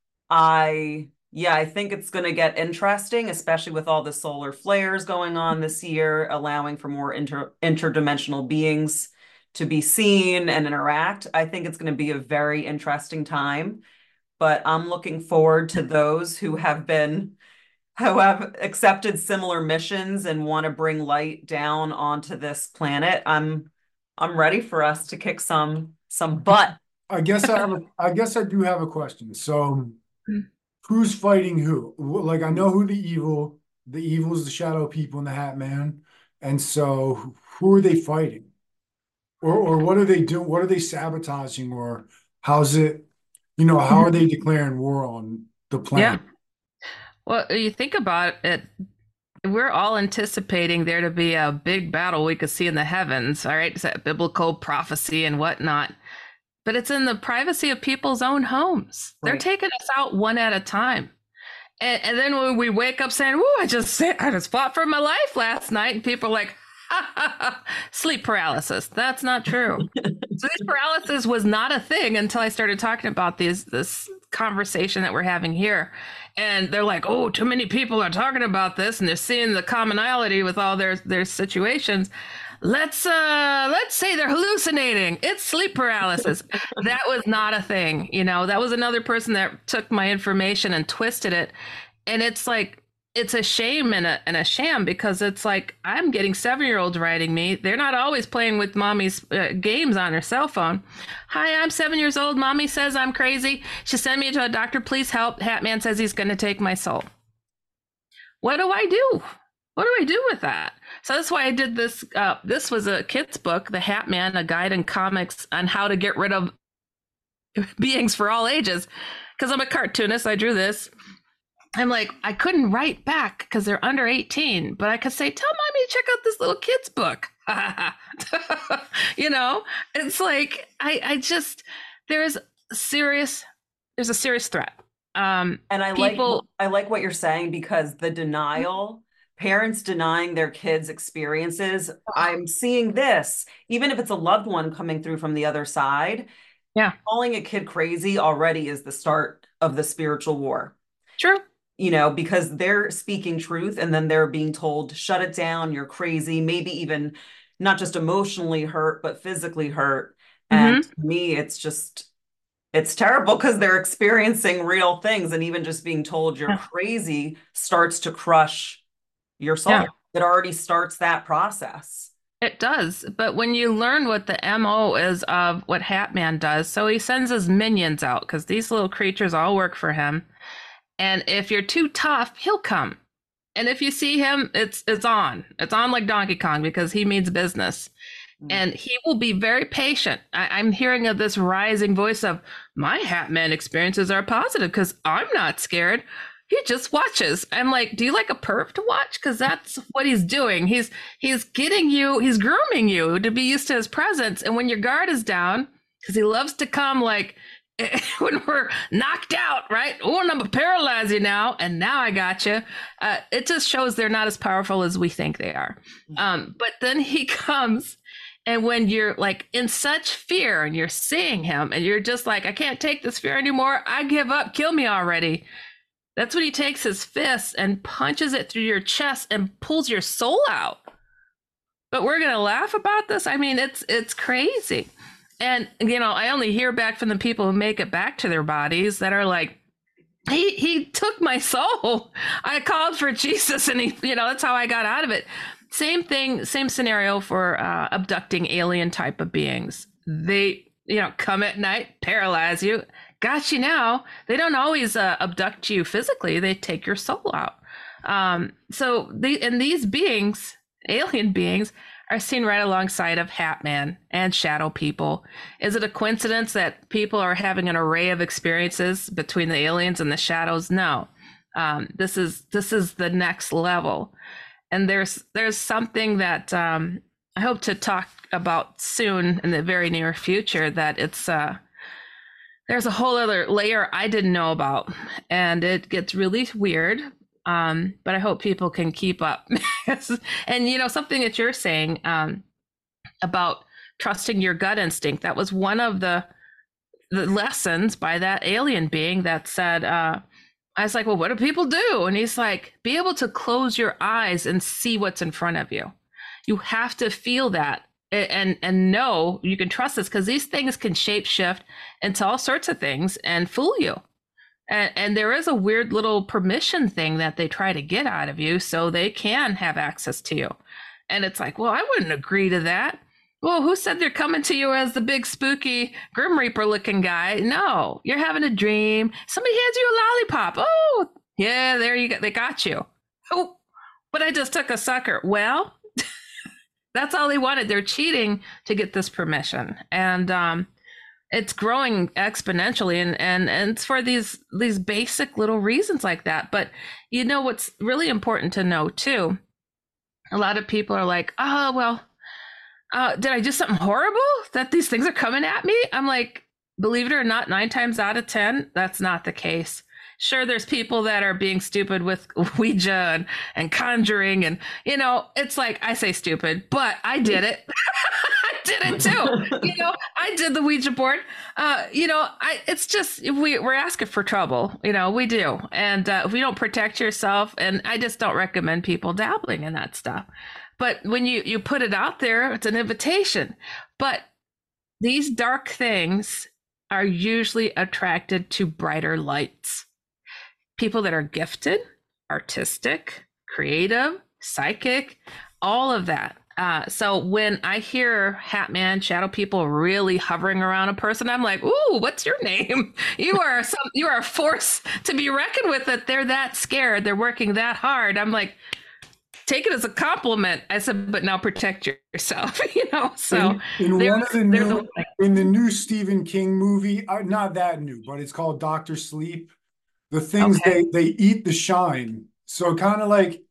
I, yeah, I think it's going to get interesting, especially with all the solar flares going on this year, allowing for more inter interdimensional beings to be seen and interact. I think it's going to be a very interesting time, but I'm looking forward to those who have been, who have accepted similar missions and want to bring light down onto this planet. I'm, I'm ready for us to kick some, some butt. I guess I have a, I guess I do have a question. So who's fighting who? Like, I know who the evil, the evil is the shadow people and the Hat Man. And so who are they fighting? Or or what are they doing? What are they sabotaging? Or how's it, you know, how are they declaring war on the planet? Yeah. Well, you think about it, we're all anticipating there to be a big battle we could see in the heavens, all right? It's that biblical prophecy and whatnot. But it's in the privacy of people's own homes. Right. They're taking us out one at a time. And, and then when we wake up saying, "Ooh, I just I just fought for my life last night," and people are like, ha, ha, ha, sleep paralysis. That's not true. Sleep paralysis was not a thing until I started talking about these this conversation that we're having here. And they're like, "Oh, too many people are talking about this, and they're seeing the commonality with all their their situations. Let's uh let's say they're hallucinating. It's sleep paralysis." That was not a thing. You know, that was another person that took my information and twisted it. And it's like, it's a shame and a, and a sham, because it's like, I'm getting seven-year-olds writing me. They're not always playing with mommy's uh, games on her cell phone. "Hi, I'm seven years old. Mommy says I'm crazy. She sent me to a doctor. Please help. Hat Man says he's going to take my soul." What do I do? What do I do with that? So that's why I did this. Uh, this was a kid's book, The Hat Man, a guide in comics on how to get rid of beings for all ages. Because I'm a cartoonist, I drew this. I'm like, I couldn't write back because they're under eighteen, but I could say, "Tell mommy to check out this little kid's book." You know, it's like, I, I just, there's serious, there's a serious threat. Um, and I people, like, I like what you're saying, because the denial, parents denying their kids' experiences. I'm seeing this, even if it's a loved one coming through from the other side. Yeah. Calling a kid crazy already is the start of the spiritual war. True. You know, because they're speaking truth, and then they're being told, "Shut it down, you're crazy," maybe even not just emotionally hurt, but physically hurt. And mm-hmm. to me, it's just, it's terrible, because they're experiencing real things. And even just being told you're yeah. crazy starts to crush your soul. Yeah. It already starts that process. It does. But when you learn what the M O is of what Hat Man does, so he sends his minions out, because these little creatures all work for him. And if you're too tough, he'll come. And if you see him, it's it's on. It's on like Donkey Kong because he means business. Mm. And he will be very patient. I, I'm hearing of this rising voice of my Hatman experiences are positive because I'm not scared. He just watches. I'm like, do you like a perv to watch? Because that's what he's doing. He's he's getting you, he's grooming you to be used to his presence. And when your guard is down, because he loves to come like when we're knocked out, right? Oh, and I'm gonna paralyze you now, and now I got you. Uh, it just shows they're not as powerful as we think they are. Um, but then he comes, and when you're like in such fear, and you're seeing him, and you're just like, I can't take this fear anymore. I give up. Kill me already. That's when he takes his fist and punches it through your chest and pulls your soul out. But we're gonna laugh about this. I mean, it's it's crazy. And, you know, I only hear back from the people who make it back to their bodies that are like, he he took my soul. I called for Jesus and he, you know, that's how I got out of it. Same thing, same scenario for uh, abducting alien type of beings. They, you know, come at night, paralyze you. Got you now. They don't always uh, abduct you physically. They take your soul out. Um, so the, and these beings, alien beings, are seen right alongside of Hatman and shadow people. Is it a coincidence that people are having an array of experiences between the aliens and the shadows? No. Um, this is this is the next level. And there's there's something that um, I hope to talk about soon in the very near future, that it's uh, there's a whole other layer I didn't know about. And it gets really weird. Um, but I hope people can keep up. And, you know, something that you're saying um, about trusting your gut instinct, that was one of the, the lessons by that alien being that said, uh, I was like, well, what do people do? And he's like, be able to close your eyes and see what's in front of you. You have to feel that and, and know you can trust this, because these things can shape shift into all sorts of things and fool you. And, and there is a weird little permission thing that they try to get out of you so they can have access to you. And it's like, well, I wouldn't agree to that. Well, who said they're coming to you as the big spooky Grim Reaper looking guy? No, you're having a dream. Somebody hands you a lollipop. Oh, yeah, there you go. They got you. Oh, but I just took a sucker. Well, that's all they wanted. They're cheating to get this permission. And, um, it's growing exponentially, and, and, and it's for these, these basic little reasons like that. But you know, what's really important to know too, a lot of people are like, oh, well, uh, did I do something horrible that these things are coming at me? I'm like, believe it or not, nine times out of ten, that's not the case. Sure, there's people that are being stupid with Ouija and, and conjuring, and, you know, it's like, I say stupid, but I did it. I did it too. You know, I did the Ouija board. Uh, you know, I, it's just, we, we're asking for trouble. You know, we do. And uh, if you don't protect yourself, and I just don't recommend people dabbling in that stuff. But when you, you put it out there, it's an invitation. But these dark things are usually attracted to brighter lights. People that are gifted, artistic, creative, psychic, all of that. Uh, so when I hear Hatman, shadow people really hovering around a person, I'm like, ooh, what's your name? You are some, you are a force to be reckoned with, that they're that scared. They're working that hard. I'm like, take it as a compliment. I said, but now protect yourself, you know? So in, in one of the new, in the new Stephen King movie, uh, not that new, but it's called Doctor Sleep. The things okay. they, they eat the shine. So kind of like,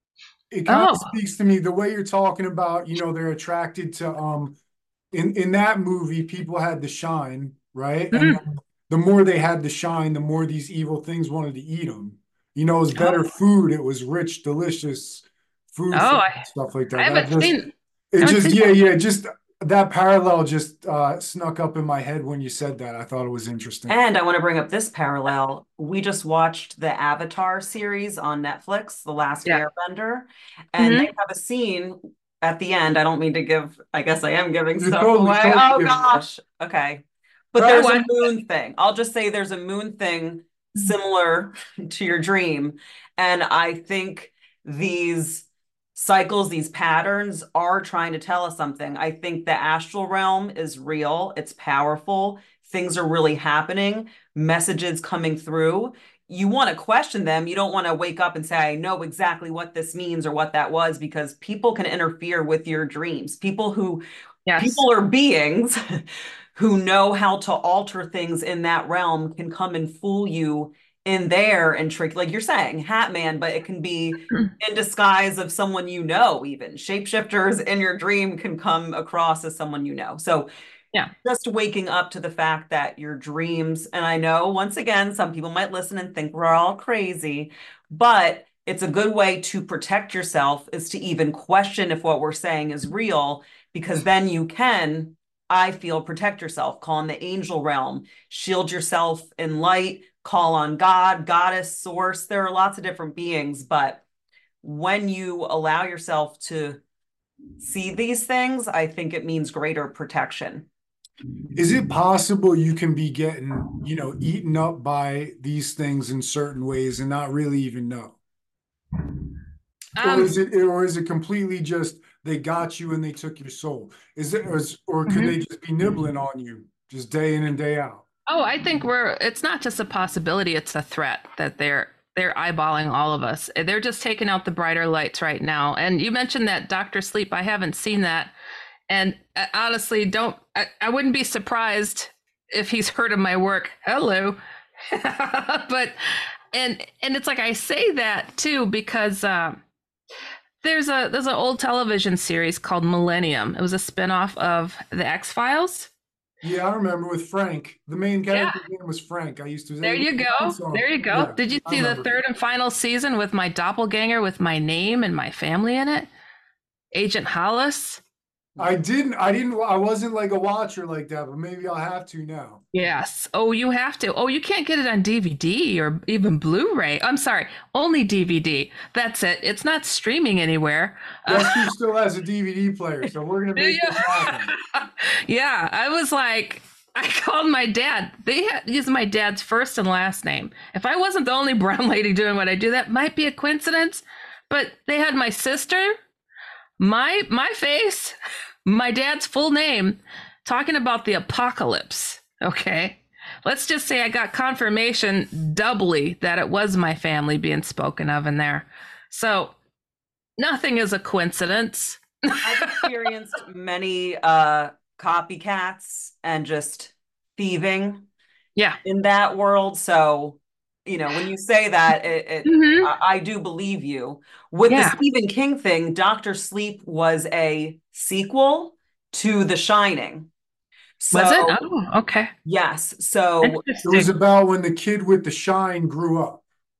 it kind of oh. speaks to me the way you're talking about, you know, they're attracted to, um, in, in that movie, people had the shine, right? Mm-hmm. And the more they had the shine, the more these evil things wanted to eat them. You know, it was better oh. food. It was rich, delicious food, oh, I, stuff like that. I haven't that just, seen, it haven't just, seen yeah, yeah, just that parallel just uh, snuck up in my head when you said that. I thought it was interesting. And I want to bring up this parallel. We just watched the Avatar series on Netflix, The Last yeah. Airbender, and mm-hmm. they have a scene at the end. I don't mean to give, I guess I am giving You're stuff totally, away. Totally oh gosh. Okay. But right. there's a moon thing. I'll just say there's a moon thing similar to your dream. And I think these cycles, these patterns are trying to tell us something. I think the astral realm is real. It's powerful. Things are really happening. Messages coming through. you want to question them. You don't want to wake up and say, I know exactly what this means or what that was, because people can interfere with your dreams. People who, Yes. people are beings who know how to alter things in that realm can come and fool you in there and trick, like you're saying, Hat Man, but it can be in disguise of someone you know, even. Shapeshifters in your dream can come across as someone you know. So Yeah. just waking up to the fact that your dreams, and I know once again, some people might listen and think we're all crazy, but it's a good way to protect yourself is to even question if what we're saying is real, because then you can, I feel, protect yourself, call on the angel realm, shield yourself in light, call on God, goddess, source. There are lots of different beings, but when you allow yourself to see these things, I think it means greater protection. Is it possible you can be getting, you know, eaten up by these things in certain ways and not really even know? Or Um, is it, or is it completely just they got you and they took your soul? Is it, or, is, or could they mhm. just be nibbling on you just day in and day out? Oh, I think we're, it's not just a possibility, it's a threat that they're they're eyeballing all of us. They're just taking out the brighter lights right now. And you mentioned that Doctor Sleep. I haven't seen that. And uh, honestly, don't I, I wouldn't be surprised if he's heard of my work. Hello. But and and it's like I say that too because uh, there's a there's an old television series called Millennium. It was a spinoff of the X-Files. Yeah, I remember with Frank. The main Yeah, character's name was Frank. I used to there say, you go. so There you go. yeah, Did you I see the remember. third and final season with my doppelganger with my name and my family in it? Agent Hollis? I didn't, I didn't, I wasn't like a watcher like that, but maybe I'll have to now. Yes. Oh, you have to. Oh, you can't get it on D V D or even Blu-ray. I'm sorry, only D V D. That's it. It's not streaming anywhere. Guess Uh, who still has a D V D player? So we're gonna do make you? this happen. Yeah, I was like, I called my dad. They had use my dad's first and last name. If I wasn't the only brown lady doing what I do, that might be a coincidence. But they had my sister, my my face, my dad's full name, talking about the apocalypse. Okay. Let's just say I got confirmation doubly that it was my family being spoken of in there. So nothing is a coincidence. I've experienced many uh, copycats and just thieving Yeah. in that world. So, you know, when you say that, it, it Hmm. I, I do believe you. With the Yeah. Stephen King thing, Doctor Sleep was a sequel to The Shining. Was it? So, Oh, okay. yes. So It was Interesting. about when the kid with the shine grew up,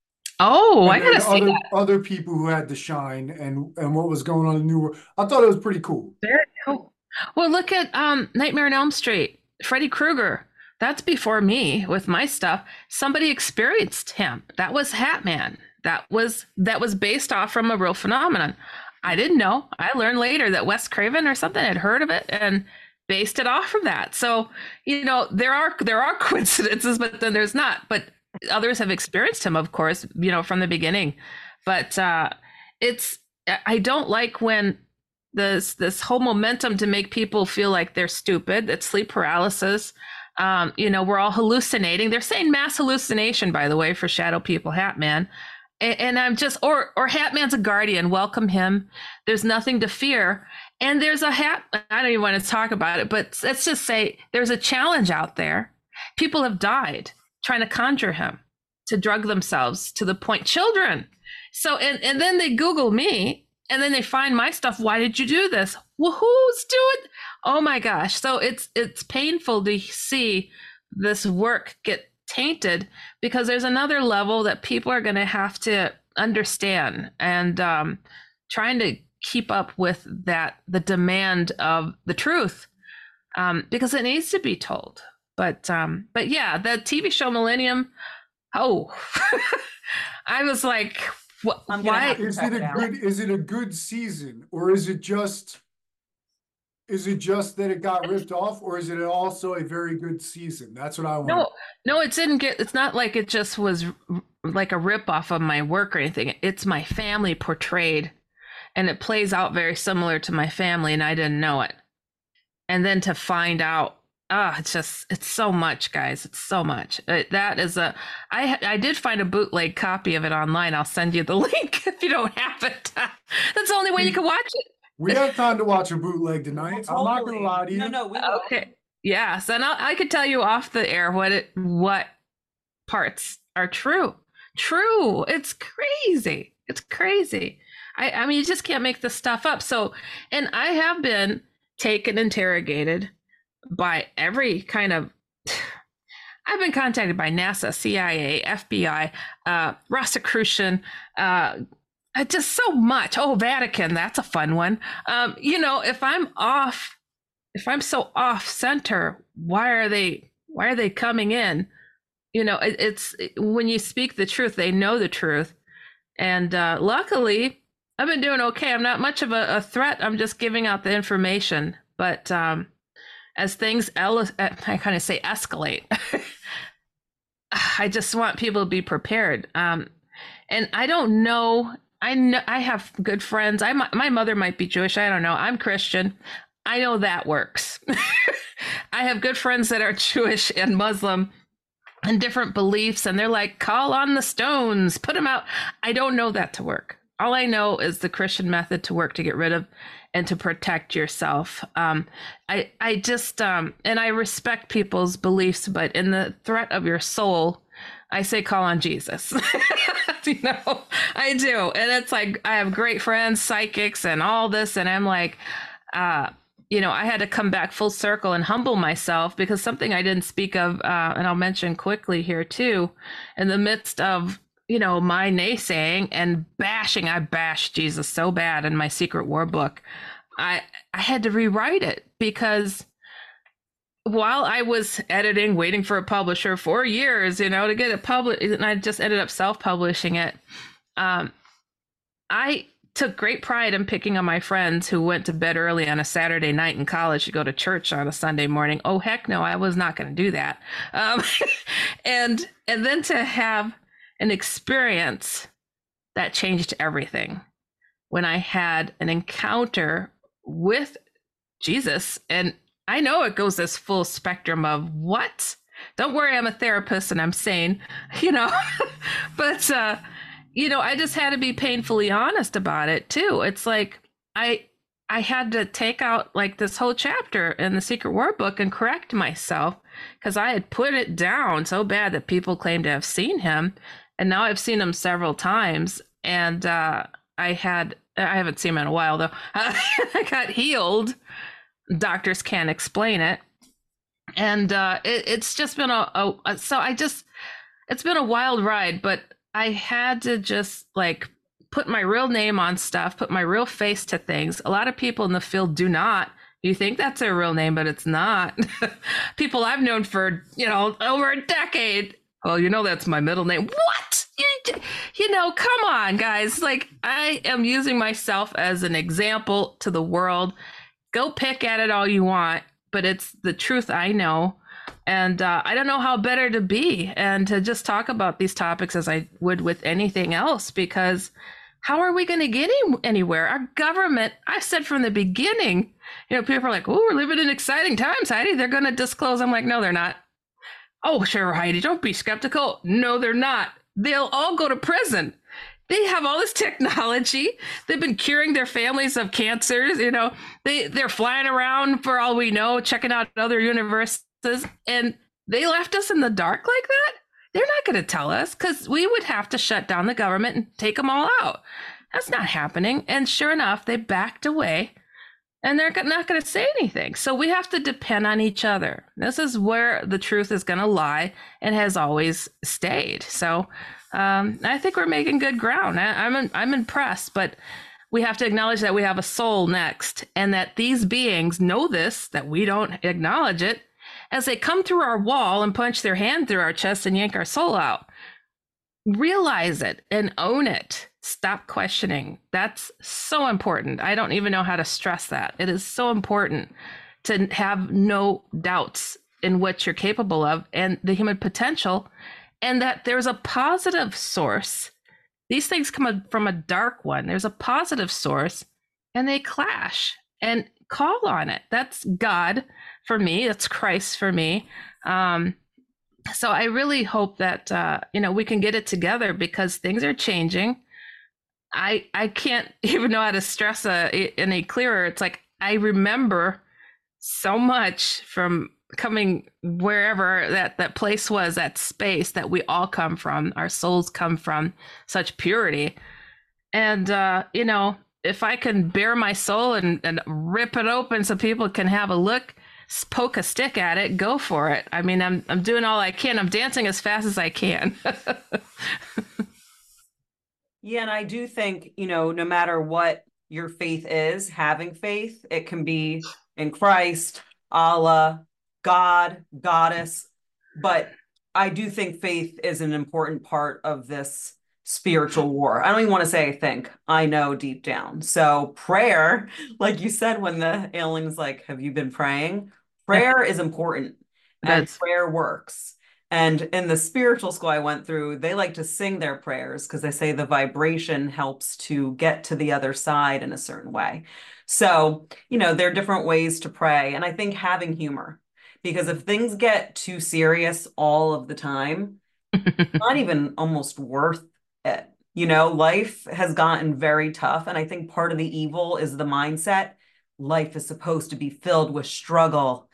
Oh, and I then gotta see other that. other people who had the shine and and what was going on in the new world. I thought it was pretty cool. Very cool. Well, look at um, Nightmare on Elm Street. Freddy Krueger. That's before me with my stuff. Somebody experienced him. That was Hatman. That was that was based off from a real phenomenon. I didn't know. I learned later that Wes Craven or something had heard of it and based it off of that. So, you know, there are there are coincidences, but then there's not. But others have experienced him, of course, you know, from the beginning. But uh it's I don't like when this this whole momentum to make people feel like they're stupid. It's sleep paralysis. Um, you know, we're all hallucinating. They're saying mass hallucination, by the way, for Shadow People, Hat Man. And, and I'm just, or or Hat Man's a guardian. Welcome him. There's nothing to fear. And there's a hat. I don't even want to talk about it, but let's just say there's a challenge out there. People have died trying to conjure him to drug themselves to the point. Children. So and and then they Google me and then they find my stuff. Why did you do this? Well, who's doing? Oh my gosh! So it's it's painful to see this work get tainted because there's another level that people are going to have to understand and um, trying to keep up with that the demand of the truth um, because it needs to be told. But um, but yeah, the T V show Millennium. Oh, I was like, what, I'm gonna why? have to Is check it it a out. good is it a good season, or is it just is it just that it got ripped off, or is it also a very good season? That's what I want. No, no, it didn't get. It's not like it just was r- like a rip off of my work or anything. It's my family portrayed, and it plays out very similar to my family, and I didn't know it. And then to find out Ah, it's just, it's so much, guys. It's so much. Uh, that is a, I, I did find a bootleg copy of it online. I'll send you the link if you don't have it. That's the only way you can watch it. We have time to watch a bootleg tonight. Well, I'm not totally. gonna lie to you. No, no, we will. Okay. Yes. And I'll, I could tell you off the air what it, what parts are true. True. It's crazy. It's crazy. I, I mean, you just can't make this stuff up. So, and I have been taken, interrogated by every kind of, I've been contacted by NASA, C I A, F B I, uh, Rosicrucian, uh, uh, just so much. Oh, Vatican, that's a fun one. Um, you know, if I'm off, if I'm so off center, why are they, why are they coming in? You know, it, it's when you speak the truth, they know the truth. And uh, luckily, I've been doing okay. I'm not much of a, a threat. I'm just giving out the information. But um, as things, ele- I kind of say escalate, I just want people to be prepared. Um, and I don't know. I know I have good friends. I my mother might be Jewish. I don't know. I'm Christian. I know that works. I have good friends that are Jewish and Muslim and different beliefs, and they're like, call on the stones, put them out. I don't know that to work. All I know is the Christian method to work to get rid of and to protect yourself. Um, I, I just, um, and I respect people's beliefs, but in the threat of your soul, I say call on Jesus. You know, I do. And it's like, I have great friends, psychics, and all this. And I'm like, uh, you know, I had to come back full circle and humble myself, because something I didn't speak of, uh, and I'll mention quickly here too, in the midst of, you know, my naysaying and bashing, I bashed Jesus so bad in my Secret War book. I I had to rewrite it, because while I was editing, waiting for a publisher for years, you know, to get it published, and I just ended up self-publishing it. Um, I took great pride in picking on my friends who went to bed early on a Saturday night in college to go to church on a Sunday morning. Oh, heck no, I was not going to do that. Um, and and then to have an experience that changed everything when I had an encounter with Jesus. And I know it goes this full spectrum of what? Don't worry, I'm a therapist and I'm sane, you know, but, uh, you know, I just had to be painfully honest about it too. It's like, I, I had to take out like this whole chapter in the Secret War book and correct myself, because I had put it down so bad that people claimed to have seen him. And now I've seen him several times, and uh, I had, I haven't seen him in a while though. I got healed. Doctors can't explain it. And uh, it, it's just been a, a, so I just, it's been a wild ride, but I had to just like put my real name on stuff, put my real face to things. A lot of people in the field do not. You think that's their real name, but it's not. People I've known for, you know, over a decade. Well, you know, that's my middle name. What? You, you know, come on, guys. Like, I am using myself as an example to the world. Go pick at it all you want, but it's the truth I know. And uh, I don't know how better to be and to just talk about these topics as I would with anything else, because how are we going to get any- anywhere? Our government, I said from the beginning, you know, people are like, oh, we're living in exciting times, Heidi. They're going to disclose. I'm like, no, they're not. Oh, sure, Heidi, don't be skeptical. No, they're not. They'll all go to prison. They have all this technology. They've been curing their families of cancers. You know, they, they're flying around for all we know, checking out other universes. And they left us in the dark like that? They're not going to tell us, because we would have to shut down the government and take them all out. That's not happening. And sure enough, they backed away. And they're not going to say anything. So we have to depend on each other. This is where the truth is going to lie and has always stayed. So um, I think we're making good ground. I, I'm I'm impressed, but we have to acknowledge that we have a soul next, and that these beings know this, that we don't acknowledge it, as they come through our wall and punch their hand through our chest and yank our soul out. Realize it and own it. Stop questioning. That's so important. I don't even know how to stress that. It is so important to have no doubts in what you're capable of and the human potential, and that there's a positive source. These things come from a dark one. There's a positive source, and they clash. And call on it. That's God for me. That's Christ for me. Um, so I really hope that uh, you know, we can get it together because things are changing. I I can't even know how to stress a, any clearer. It's like I remember so much from coming wherever that that place was, that space that we all come from. Our souls come from such purity, and uh, you know, if I can bare my soul and, and rip it open so people can have a look, poke a stick at it, go for it. I mean, I'm I'm doing all I can. I'm dancing as fast as I can. Yeah, and I do think, you know, no matter what your faith is, having faith, it can be in Christ, Allah, God, Goddess, but I do think faith is an important part of this spiritual war. I don't even want to say I think, I know deep down. So prayer, like you said, when the alien's like, have you been praying? Prayer is important and That's prayer works. And in the spiritual school I went through, they like to sing their prayers because they say the vibration helps to get to the other side in a certain way. So, you know, there are different ways to pray. And I think having humor, because if things get too serious all of the time, not even almost worth it. You know, life has gotten very tough. And I think part of the evil is the mindset. Life is supposed to be filled with struggle.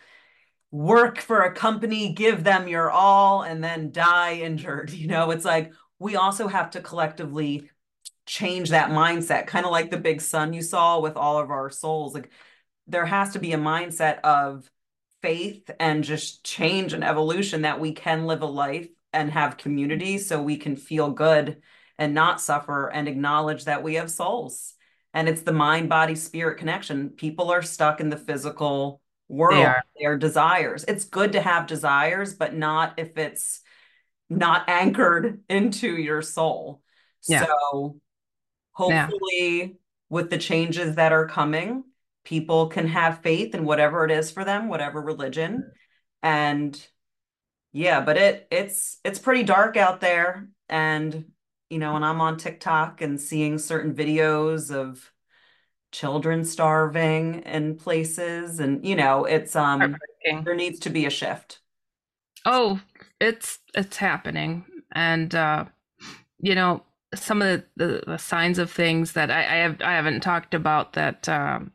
Work for a company, give them your all, and then die injured. You know, it's like we also have to collectively change that mindset, kind of like the big sun you saw with all of our souls. Like there has to be a mindset of faith and just change and evolution that we can live a life and have community so we can feel good and not suffer and acknowledge that we have souls. And it's the mind, body, spirit connection. People are stuck in the physical they world, are. their desires. It's good to have desires, but not if it's not anchored into your soul. Yeah. So Yeah. hopefully, with the changes that are coming, people can have faith in whatever it is for them, whatever religion. And yeah, but it it's it's pretty dark out there. And you know, when I'm on TikTok and seeing certain videos of children starving in places, and you know, it's um Heartbreaking. there needs to be a shift. Oh, it's it's happening. And uh, you know, some of the, the, the signs of things that I, I have I haven't talked about that um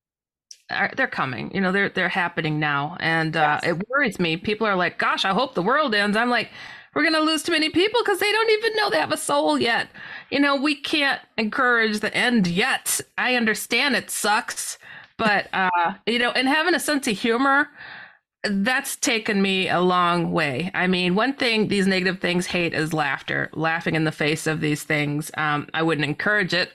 are, they're coming. You know, they're they're happening now. And uh, Yes. it worries me. People are like, gosh, I hope the world ends. I'm like, we're gonna lose too many people because they don't even know they have a soul yet. You know, we can't encourage the end yet. I understand it sucks, but uh, you know, and having a sense of humor, that's taken me a long way. I mean, one thing these negative things hate is laughter, laughing in the face of these things. Um, I wouldn't encourage it,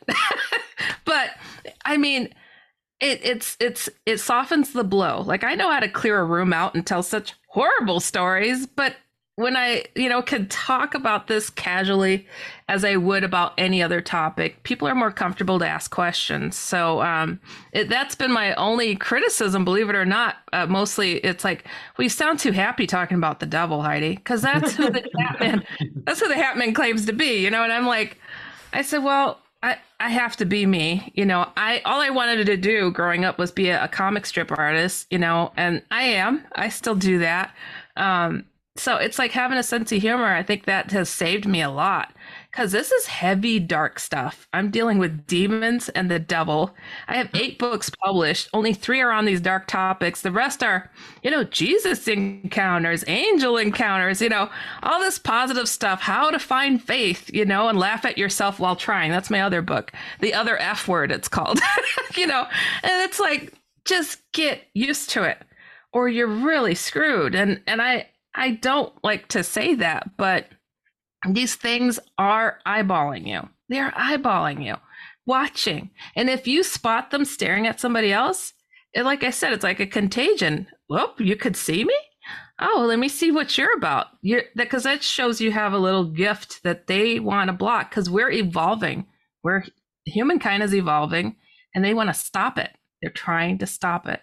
but I mean, it it's it's it softens the blow. Like I know how to clear a room out and tell such horrible stories, but when I, you know, can talk about this casually as I would about any other topic, people are more comfortable to ask questions. So um, it, that's been my only criticism, believe it or not. Uh, mostly it's like, well, you sound too happy talking about the devil, Heidi, because that's who the Hatman, that's who the Hatman claims to be, you know? And I'm like, I said, well, I, I have to be me. You know, I all I wanted to do growing up was be a, a comic strip artist, you know, and I am. I still do that. Um, so it's like having a sense of humor. I think that has saved me a lot because this is heavy, dark stuff. I'm dealing with demons and the devil. I have eight books published. Only three are on these dark topics. The rest are, you know, Jesus encounters, angel encounters, you know, all this positive stuff, how to find faith, you know, and laugh at yourself while trying. That's my other book, The Other F Word, it's called, you know, and it's like, just get used to it or you're really screwed. And, and I, I don't like to say that, but these things are eyeballing you. They're eyeballing you, watching. And if you spot them staring at somebody else, it, like I said, it's like a contagion. Well, you could see me? Oh, let me see what you're about. You're, because that shows you have a little gift that they want to block because we're evolving. We're humankind is evolving and they want to stop it. They're trying to stop it.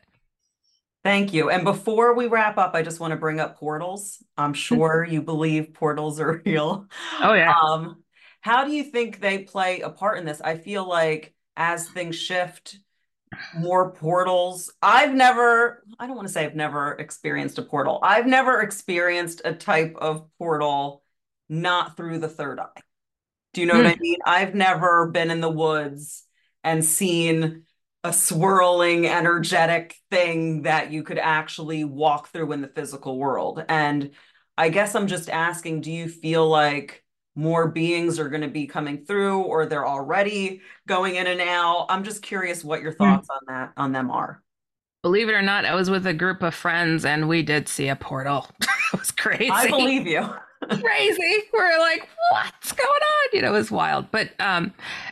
Thank you. And before we wrap up, I just want to bring up portals. I'm sure you believe portals are real. Oh, yeah. Um, how do you think they play a part in this? I feel like as things shift, more portals. I've never, I don't want to say I've never experienced a portal. I've never experienced a type of portal not through the third eye. Do you know what I Mm. mean? I've never been in the woods and seen a swirling, energetic thing that you could actually walk through in the physical world. And I guess I'm just asking, do you feel like more beings are going to be coming through or they're already going in and out? I'm just curious what your Mm. thoughts on that, on them are. Believe it or not, I was with a group of friends and we did see a portal. It was crazy. I believe you. Crazy. We're like, what's going on? You know, it was wild. But um,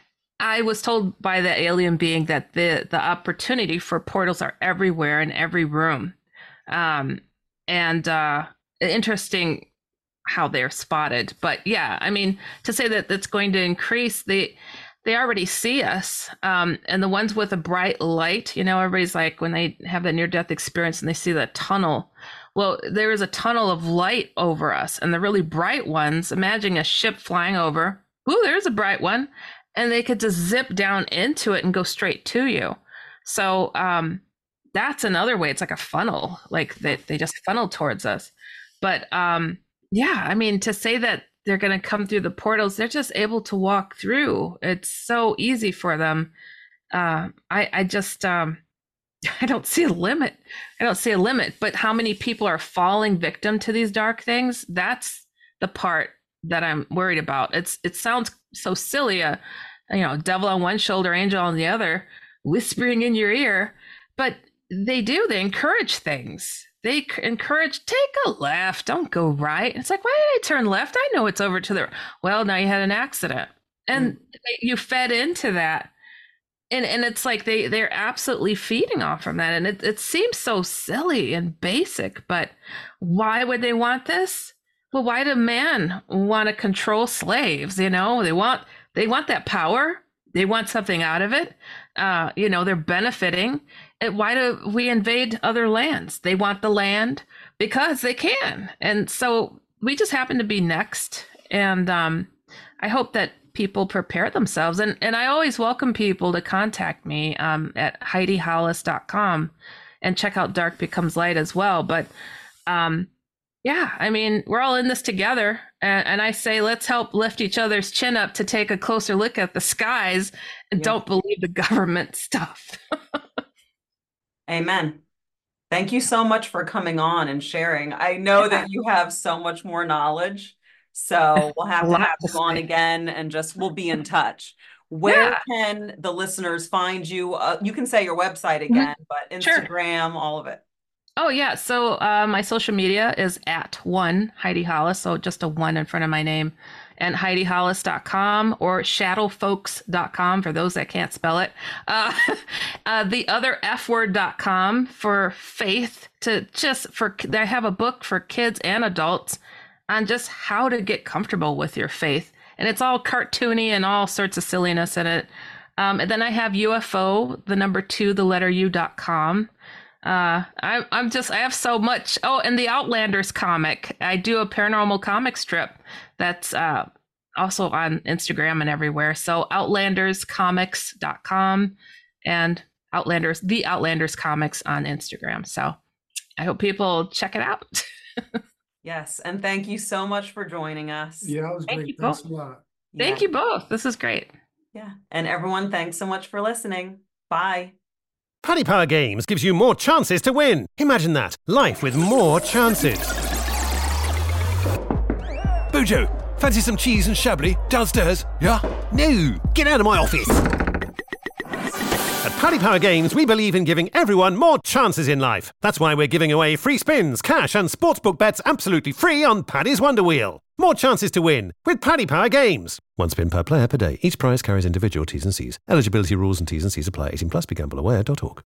I was told by the alien being that the the opportunity for portals are everywhere in every room. Um, and uh, interesting how they're spotted. But yeah, I mean, to say that that's going to increase, they they already see us. Um, and the ones with a bright light, you know, everybody's like when they have that near death experience and they see the tunnel. Well, there is a tunnel of light over us, and the really bright ones, imagine a ship flying over. Ooh, there's a bright one. And they could just zip down into it and go straight to you. So um, that's another way. It's like a funnel, like they, they just funnel towards us. But um, yeah, I mean, to say that they're going to come through the portals, they're just able to walk through. It's so easy for them. Uh, I, I just, um, I don't see a limit. I don't see a limit. But how many people are falling victim to these dark things? That's the part that I'm worried about. It's it sounds so silly, a you know, devil on one shoulder, angel on the other, whispering in your ear, but they do. They encourage things. They encourage, take a left, don't go right. It's like, why did I turn left? I know it's over to the, well, now you had an accident, and mm. you fed into that. And and it's like they, they're absolutely feeding off from that. And it, it seems so silly and basic, but why would they want this? Well, why do men want to control slaves? You know, they want they want that power. They want something out of it. Uh, you know, they're benefiting. And why do we invade other lands? They want the land because they can. And so we just happen to be next. And um, I hope that people prepare themselves. And and I always welcome people to contact me um, at Heidi Hollis dot com and check out Dark Becomes Light as well. But um, yeah, I mean, we're all in this together. And, and I say, let's help lift each other's chin up to take a closer look at the skies and yeah. don't believe the government stuff. Amen. Thank you so much for coming on and sharing. I know yeah. that you have so much more knowledge. So we'll have to have you on again and just we'll be in touch. Where yeah. can the listeners find you? Uh, you can say your website again, mm-hmm. but Instagram, sure. all of it. Oh, yeah. So uh, my social media is at one Heidi Hollis. So just a one in front of my name, and Heidi Hollis dot com or shadow folks dot com for those that can't spell it. Uh, uh, the other F word dot com for faith, to just for, I have a book for kids and adults on just how to get comfortable with your faith. And it's all cartoony and all sorts of silliness in it. Um, and then I have U F O, the number two, the letter U dot com. Uh, I, I'm just, I have so much. Oh, and the Outlanders comic. I do a paranormal comic strip that's uh, also on Instagram and everywhere. So outlanders comics dot com and Outlanders, the Outlanders Comics on Instagram. So I hope people check it out. Yes. And thank you so much for joining us. Yeah, that was thank great. Thanks both. a lot. Thank yeah. you both. This is great. Yeah. And everyone, thanks so much for listening. Bye. Paddy Power Games gives you more chances to win. Imagine that. Life with more chances. Bojo, fancy some cheese and chablis downstairs? Yeah? No, get out of my office. At Paddy Power Games, we believe in giving everyone more chances in life. That's why we're giving away free spins, cash and sportsbook bets absolutely free on Paddy's Wonder Wheel. More chances to win with Paddy Power Games. One spin per player per day. Each prize carries individual T's and C's. Eligibility rules and T's and C's apply. eighteen plus. Be gamble aware dot org.